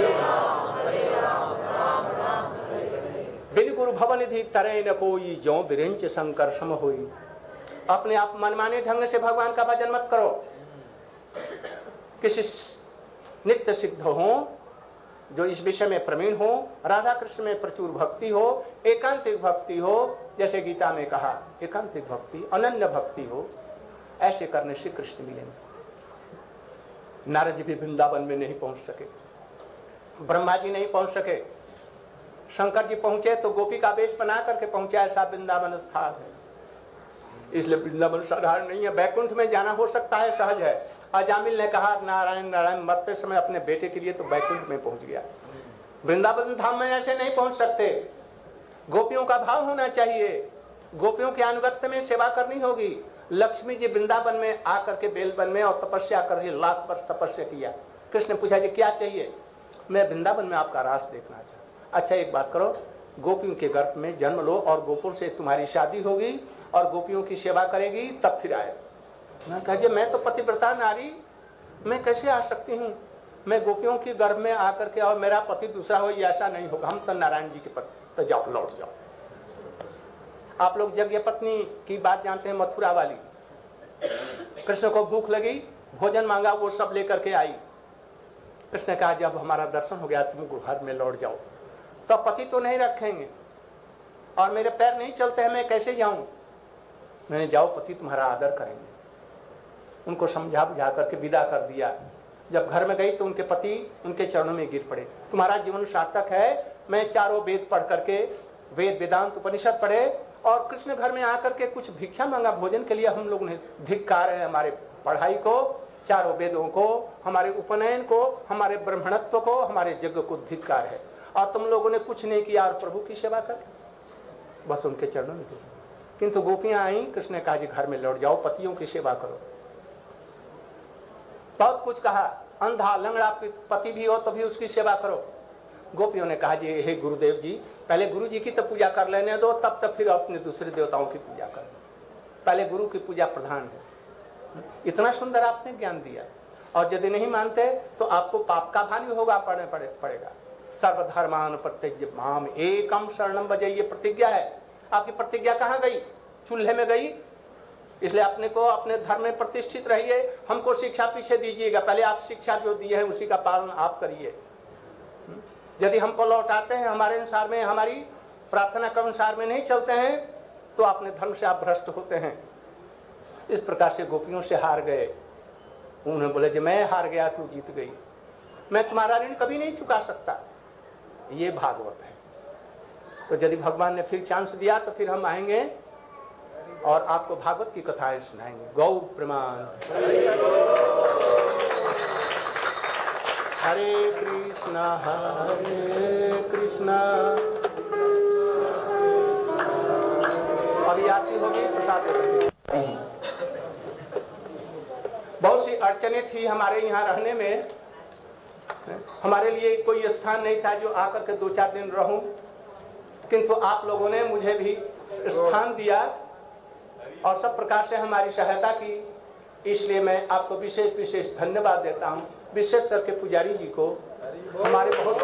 बिन गुरु भवन निधि तरे न कोई, जो बिरेंच शंकर सम होई। अपने आप मनमाने ढंग से भगवान का भजन मत करो। किसी नित्य सिद्ध हो जो इस विषय में प्रवीण हो, राधा कृष्ण में प्रचुर भक्ति हो, एकांतिक भक्ति हो, जैसे गीता में कहा एकांतिक भक्ति अनन्य भक्ति हो, ऐसे करने से कृष्ण मिलेंगे। नारद जी भी वृंदावन में नहीं पहुंच सके, ब्रह्मा जी नहीं पहुंच सके, शंकर जी पहुंचे तो गोपी का वेश बना करके पहुंचे, ऐसा वृंदावन स्थान है। इसलिए वृंदावन साधारण नहीं है, बैकुंठ में जाना हो सकता है, सहज है। अजामिल ने कहा नारायण नारायण मरते समय अपने बेटे के लिए तो बैकुंठ में पहुंच गया, वृंदावन धाम में ऐसे नहीं पहुंच सकते। गोपियों का भाव होना चाहिए, गोपियों के अनुगत्य में सेवा करनी होगी। लक्ष्मी जी वृंदावन में आकर के बेलवन में और तपस्या कर रही, लाख वर्ष तपस्या किया। कृष्ण ने पूछा जी क्या चाहिए? मैं वृंदावन में आपका रास देखना चाहता। अच्छा एक बात करो, गोपियों के गर्भ में जन्म लो और गोकुल से तुम्हारी शादी होगी और गोपियों की सेवा करेगी, तब फिर आए। मैं कहा मैं तो पतिव्रता नारी, मैं कैसे आ सकती हूँ? मैं गोपियों के गर्भ में आकर के और मेरा पति दूसरा हो, ऐसा नहीं होगा। हम तो नारायण जी के पति, तो जाओ लौट जाओ। आप लोग यज्ञ पत्नी की बात जानते हैं, मथुरा वाली। कृष्ण को भूख लगी, भोजन मांगा, वो सब लेकर के आई। कृष्ण ने कहा जब हमारा दर्शन हो गया तुम घर में लौट जाओ। तो पति तो नहीं रखेंगे और मेरे पैर नहीं चलते हैं, मैं कैसे जाऊं? मैंने जाओ, पति तुम्हारा आदर करेंगे। उनको समझा बुझा करके विदा कर दिया। जब घर में गई तो उनके पति उनके चरणों में गिर पड़े, तुम्हारा जीवन सार्थक है। मैं चारों वेद पढ़ करके, वेद वेदांत उपनिषद पढ़े और कृष्ण घर में आकर के कुछ भिक्षा मांगा भोजन के लिए। हम लोगों ने धिक्कार है हमारे पढ़ाई को, चारों वेदों को, हमारे उपनयन को, हमारे ब्राह्मणत्व को, हमारे यज्ञ को धिक्कार है। और तुम लोगों ने कुछ नहीं किया और प्रभु की सेवा कर, बस उनके चरणों में गिर। किंतु गोपियां आई, कृष्ण ने कहा जी घर में लौट जाओ, पतियों की सेवा करो। बहुत कुछ कहा, अंधा लंगड़ा पति भी हो तो भी उसकी सेवा करो। गोपियों ने कहा जी हे गुरुदेव जी, पहले गुरु जी की तो पूजा कर लेने दो, तब तक फिर अपने दूसरे देवताओं की पूजा करो। पहले गुरु की पूजा प्रधान है। इतना सुंदर आपने ज्ञान दिया, और यदि नहीं मानते तो आपको पाप का भानी होगा, पड़े पड़े पड़ेगा। सर्वधर्मान प्रत्यज्य माम एकम शरणम भज, ये प्रतिज्ञा है। आपकी प्रतिज्ञा कहाँ गई? चूल्हे में गई। इसलिए अपने को अपने धर्म में प्रतिष्ठित रहिए। हमको शिक्षा पीछे दीजिएगा, पहले आप शिक्षा जो दी है उसी का पालन आप करिए। यदि हमको लौटाते हैं हमारे अनुसार में, हमारी प्रार्थना के अनुसार में नहीं चलते हैं, तो अपने धर्म से आप भ्रष्ट होते हैं। इस प्रकार से गोपियों से हार गए। उन्होंने बोले जी मैं हार गया, तू जीत गई, मैं तुम्हारा ऋण कभी नहीं चुका सकता। ये भागवत है। तो यदि भगवान ने फिर चांस दिया तो फिर हम आएंगे और आपको भागवत की कथाएं सुनाएंगे। गौ प्रमाण। हरे कृष्णा हरे कृष्णा। अभी आरती होगी, प्रसाद देंगे। बहुत सी अड़चनें थी हमारे यहाँ रहने में। हमारे लिए कोई स्थान नहीं था जो आकर के दो चार दिन रहूं, किंतु आप लोगों ने मुझे भी स्थान दिया और सब प्रकार से हमारी सहायता की। इसलिए मैं आपको विशेष विशेष धन्यवाद देता हूं, विशेष करके पुजारी जी को। हमारे बहुत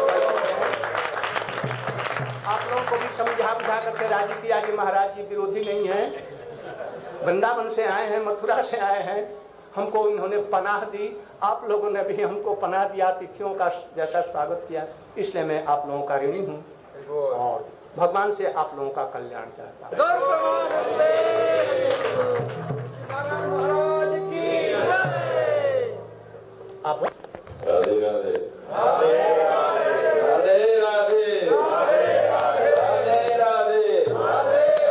आप लोगों को भी समझा बुझा करके राजी किया कि महाराज जी विरोधी नहीं है, वृंदावन से आए हैं, मथुरा से आए हैं, हमको इन्होंने पनाह दी। आप लोगों ने भी हमको पनाह दिया, तिथियों का जैसा स्वागत किया। इसलिए मैं आप लोगों का ऋणी हूँ और भगवान से आप लोगों का कल्याण चाहता हूँ। आप राधे राधे राधे राधे राधे राधे राधे राधे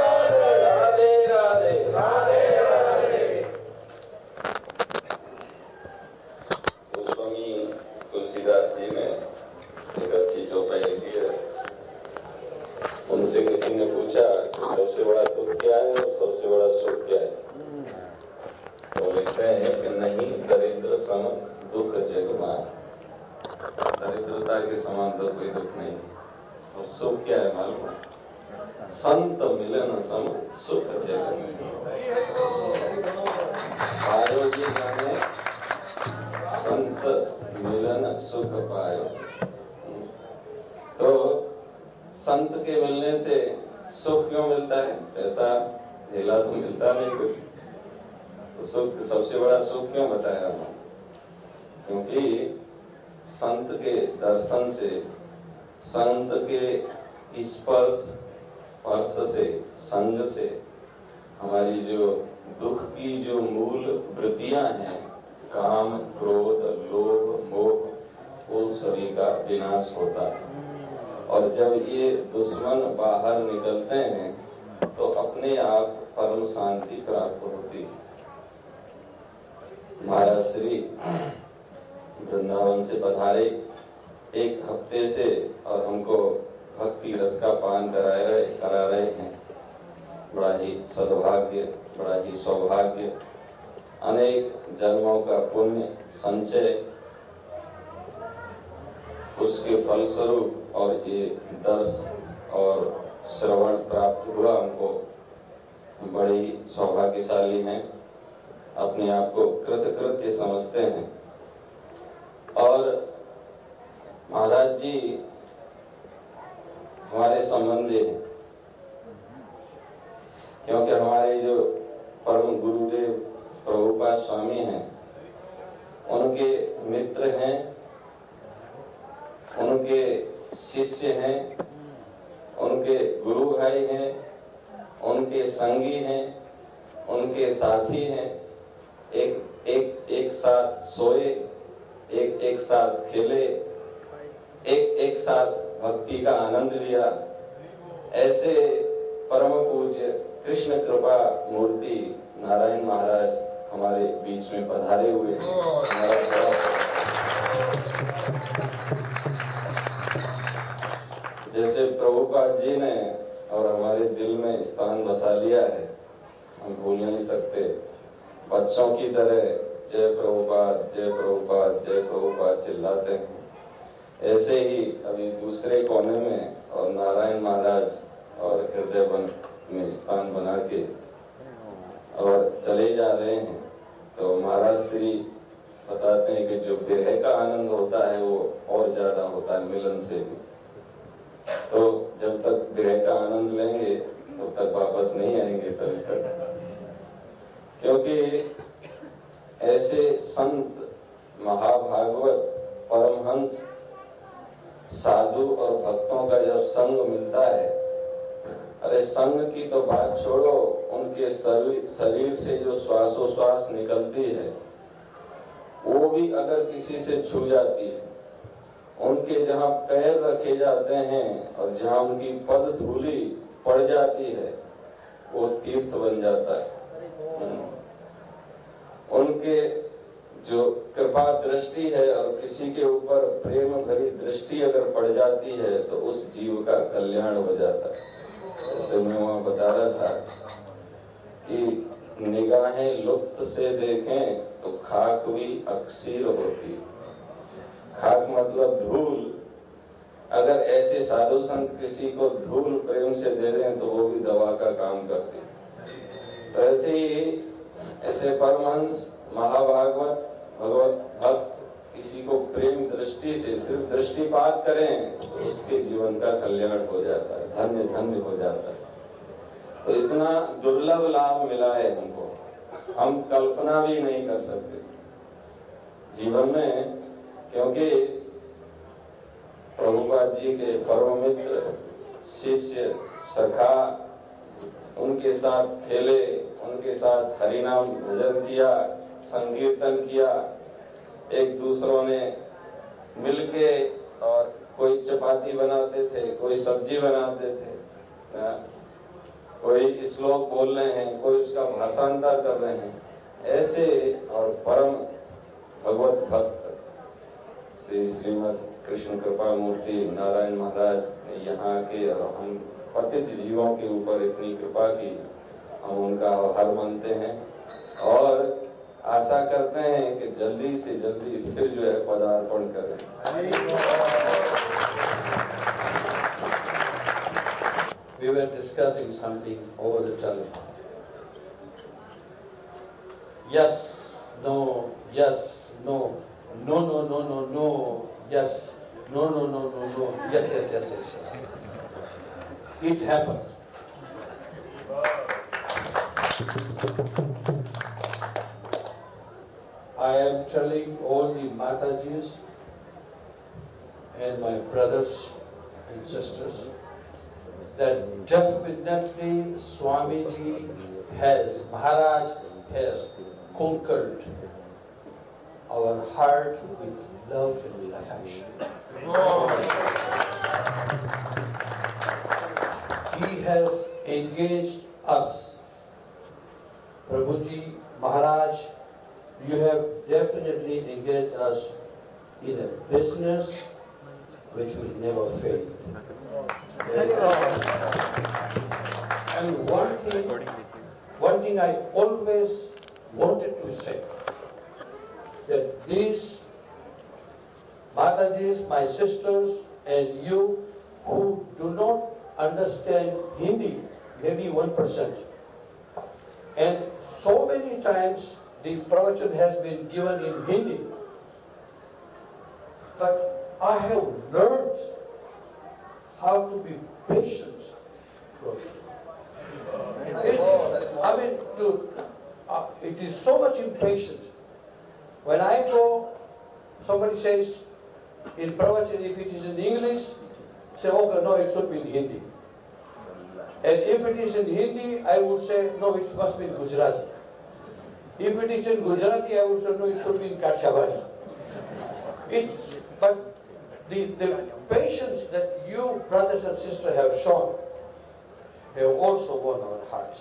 कहे कि नहीं दरिद्र सम दुख जग मार। दरिद्रता के समान तो कोई दुख नहीं। और सुख क्या है मालूम है? संत मिलन सम सुख जग में पायो ये जाने संत मिलन सुख पायो। तो संत के मिलने से सुख क्यों मिलता है? पैसा ढेला तो मिलता नहीं कुछ। तो सुख, सबसे बड़ा सुख क्यों बताया हम? क्योंकि संत के दर्शन से, संत के स्पर्श स्पर्श से, संग से हमारी जो दुख की जो मूल वृत्तियां हैं, काम, क्रोध, लोभ, मोह, वो सभी का विनाश होता है। और जब ये दुश्मन बाहर निकलते हैं तो अपने आप परम शांति प्राप्त होती है। महाराज श्री वृंदावन से पधारे एक हफ्ते से और हमको भक्ति रस का पान कराए रहे करा रहे हैं। बड़ा ही सद्भाग्य, बड़ा ही सौभाग्य, अनेक जन्मों का पुण्य संचय, उसके फलस्वरूप और ये दर्श और श्रवण प्राप्त हुआ। हमको बड़े ही सौभाग्यशाली हैं, अपने आप को कृतकृत्य समझते हैं। और महाराज जी हमारे संबंधी हैं, क्योंकि हमारे जो परम गुरुदेव प्रभुपाद स्वामी हैं, उनके मित्र हैं, उनके शिष्य हैं, उनके गुरु भाई हैं, उनके संगी हैं, उनके साथी हैं। एक एक एक साथ सोए, एक एक साथ खेले, एक एक साथ भक्ति का आनंद लिया। ऐसे परम पूज्य कृष्ण कृपा मूर्ति नारायण महाराज हमारे बीच में पधारे हुए हैं। जैसे प्रभुपाद जी ने और हमारे दिल में स्थान बसा लिया है, हम भूल नहीं सकते। बच्चों की तरह जय प्रभुपाद, जय प्रभुपाद, जय प्रभुपाद चिल्लाते हैं। ऐसे ही अभी दूसरे कोने में और नारायण महाराज और हृदय वन में स्थान बना के और चले जा रहे हैं। तो महाराज श्री बताते हैं कि जो विरह का आनंद होता है वो और ज्यादा होता है मिलन से भी। तो जब तक विरह का आनंद लेंगे तब तक वापस नहीं आएंगे तभी तक। क्योंकि ऐसे संत, महाभागवत, परमहंस, साधु और भक्तों का जब संग मिलता है, अरे संग की तो बात छोड़ो, उनके शरीर से जो श्वासोश्वास निकलती है वो भी अगर किसी से छू जाती है, उनके जहाँ पैर रखे जाते हैं और जहाँ उनकी पद धूली पड़ जाती है वो तीर्थ बन जाता है। उनके जो कृपा दृष्टि है और किसी के ऊपर प्रेम भरी दृष्टि अगर पड़ जाती है तो उस जीव का कल्याण हो जाता है। जैसे मैं वहां बता रहा था कि निगाहें लुप्त से देखें तो खाक भी अक्सीर होती। खाक मतलब धूल। अगर ऐसे साधु संत किसी को धूल प्रेम से दे दें तो वो भी दवा का काम करते हैं। तो ऐसे ही ऐसे परमहंस, महाभागवत, भगवत भक्त किसी को प्रेम दृष्टि से सिर्फ दृष्टिपात करें तो उसके जीवन का कल्याण हो जाता है, धन्य धन्य हो जाता है। तो इतना दुर्लभ लाभ मिला है हमको, हम कल्पना भी नहीं कर सकते जीवन में। क्योंकि प्रभुपाद जी के परम मित्र, शिष्य, सखा, उनके साथ खेले, उनके साथ हरिनाम भजन किया, संकीर्तन किया, एक दूसरों ने मिलके और कोई चपाती बनाते थे, कोई सब्जी बनाते थे, ना? कोई श्लोक बोल रहे हैं, कोई उसका भाषांतर कर रहे हैं। ऐसे और परम भगवत भक्त श्री श्रीमद कृष्ण कृपा मूर्ति नारायण महाराज ने यहाँ के और हम पतित जीवों के ऊपर इतनी कृपा की, हम उनका आभार मानते हैं। और आशा करते हैं कि जल्दी से जल्दी फिर जो है पदार्पण करें। We were discussing something over the telephone. Yes, no, yes, no, no, no, no, no, no, yes, no, no, no, no, no, yes, yes, yes, yes, yes. It happened. I am telling all the Matajis and my brothers and sisters that definitely Swamiji has, Maharaj has conquered our heart with love and with affection. He has engaged us. Prabhuji, Maharaj, you have definitely engaged us in a business which will never fail. And one thing, one thing I always wanted to say, that these Matajis, my sisters, and you who do not understand Hindi, maybe one percent, and so many times the pravachan has been given in Hindi, but I have learned how to be patient. It, I mean, to, uh, it is so much impatient. When I go, somebody says in pravachan, if it is in English, say, okay, no, it should be in Hindi. And if it is in Hindi, I would say, no, it must be in Gujarati. If it is in Gujarati, I would say, no, it should be in Kathiawadi. It, but the, the patience that you, brothers and sisters, have shown, have also won our hearts.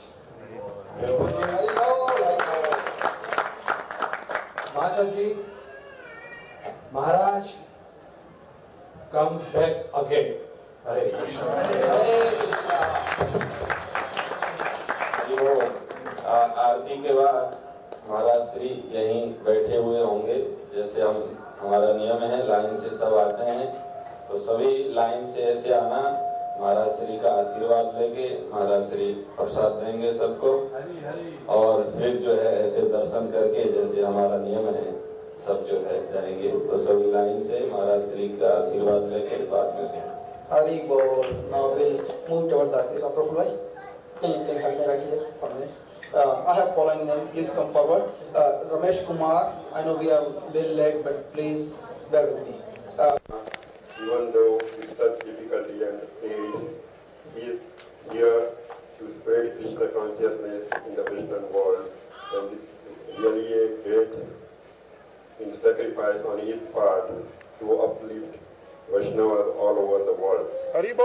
Mataji, Maharaj, come back again. Hare Krishna. आरती के बाद महाराज श्री यहीं बैठे हुए होंगे। जैसे हम हमारा नियम है, लाइन से सब आते हैं, तो सभी लाइन से ऐसे आना, महाराज श्री का आशीर्वाद लेके महाराज श्री प्रसाद देंगे सबको, और फिर जो है ऐसे दर्शन करके जैसे हमारा नियम है सब जो है जाएंगे। तो सभी लाइन से महाराज श्री का आशीर्वाद लेके बाद में से Hari Bol. Now we'll move towards that. Is Prabhu Bhai? Can you can help me right here for me? Uh, I have following them. Please come forward. Uh, Ramesh Kumar. I know we are little late, but please bear with me. Uh, Even though with such difficulty and age, he is here to spread Krishna consciousness in the Western world, and this is really a great in sacrifice on his part to uplift Vaishnavas all over the world. Haribo!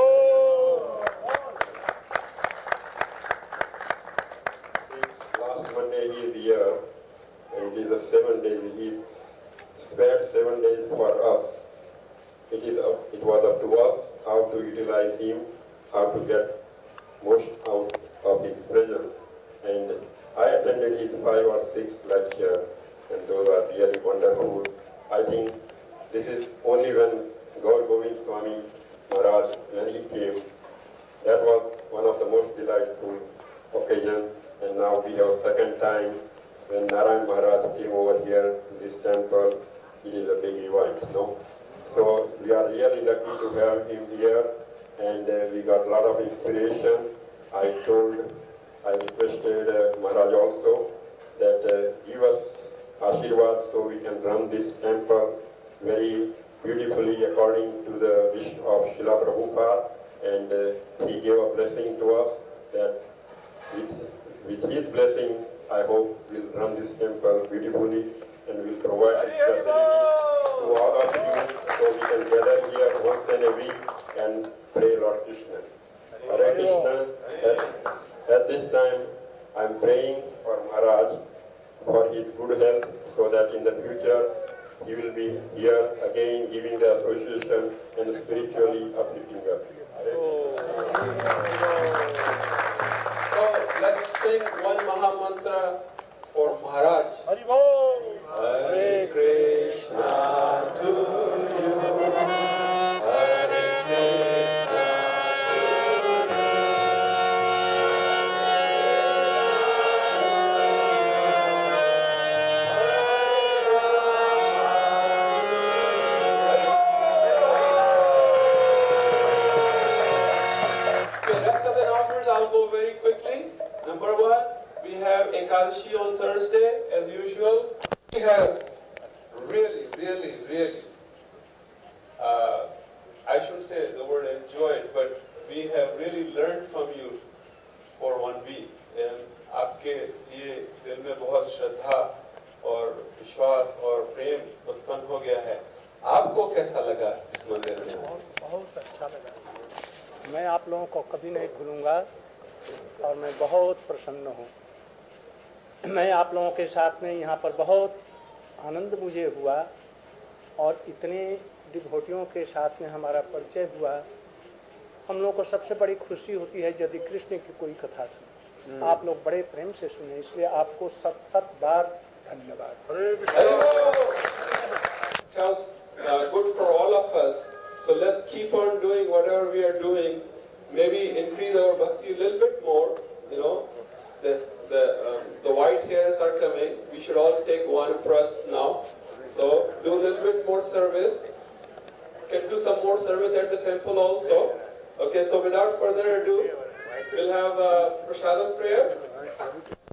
Last Monday he is here, and it is the seven days. He spared seven days for us. It is up, it was up to us how to utilize him, how to get most out of his presence. And I attended his five or six lectures, and those are really wonderful. I think this is only when Gaur Govind Swami Maharaj, when he came, that was one of the most delightful occasions. And now we have second time when Narayan Maharaj came over here to this temple. It is a big event, no? So we are really lucky to have him here, and uh, we got a lot of inspiration. I told, I requested uh, Maharaj also that uh, give us Ashirwad so we can run this temple very beautifully according to the wish of Srila Prabhupada, and uh, he gave a blessing to us that with, with his blessing, I hope we'll run this temple beautifully and we'll provide this facility to all of you so we can gather here once in a week and pray Lord Krishna. Hare Krishna. At, at this time, I'm praying for Maharaj for his good health so that in the future he will be here again giving the association and spiritually uplifting us. So let's sing one Maha Mantra for Maharaj Hari बोल। Hare Krishna to you, Hare Krishna I'll go very quickly. Number one, we have Ekadashi on Thursday, as usual. We have really, really, really, uh, I shouldn't say the word enjoyed, but we have really learned from you for one week. And आपके लिए दिल में बहुत श्रद्धा और विश्वास और प्रेम उत्पन्न हो गया है. आपको कैसा लगा इस मंदिर में? बहुत बहुत अच्छा लगा. मैं आप लोगों को कभी नहीं भूलूंगा और मैं बहुत प्रसन्न हूँ. मैं आप लोगों के साथ में यहाँ पर बहुत आनंद मुझे हुआ और इतने डिवोटियों के साथ में हमारा परिचय हुआ. हम लोगों को सबसे बड़ी खुशी होती है यदि कृष्ण की कोई कथा सुने. आप लोग बड़े प्रेम से सुने, इसलिए आपको सत सत बार धन्यवाद. Just uh, good for all of us. So let's keep on doing whatever we are doing. Maybe increase our bhakti a little bit more. You know, the the um, the white hairs are coming. We should all take one prast now. So do a little bit more service. Can do some more service at the temple also. Okay. So without further ado, we'll have a prasadam prayer.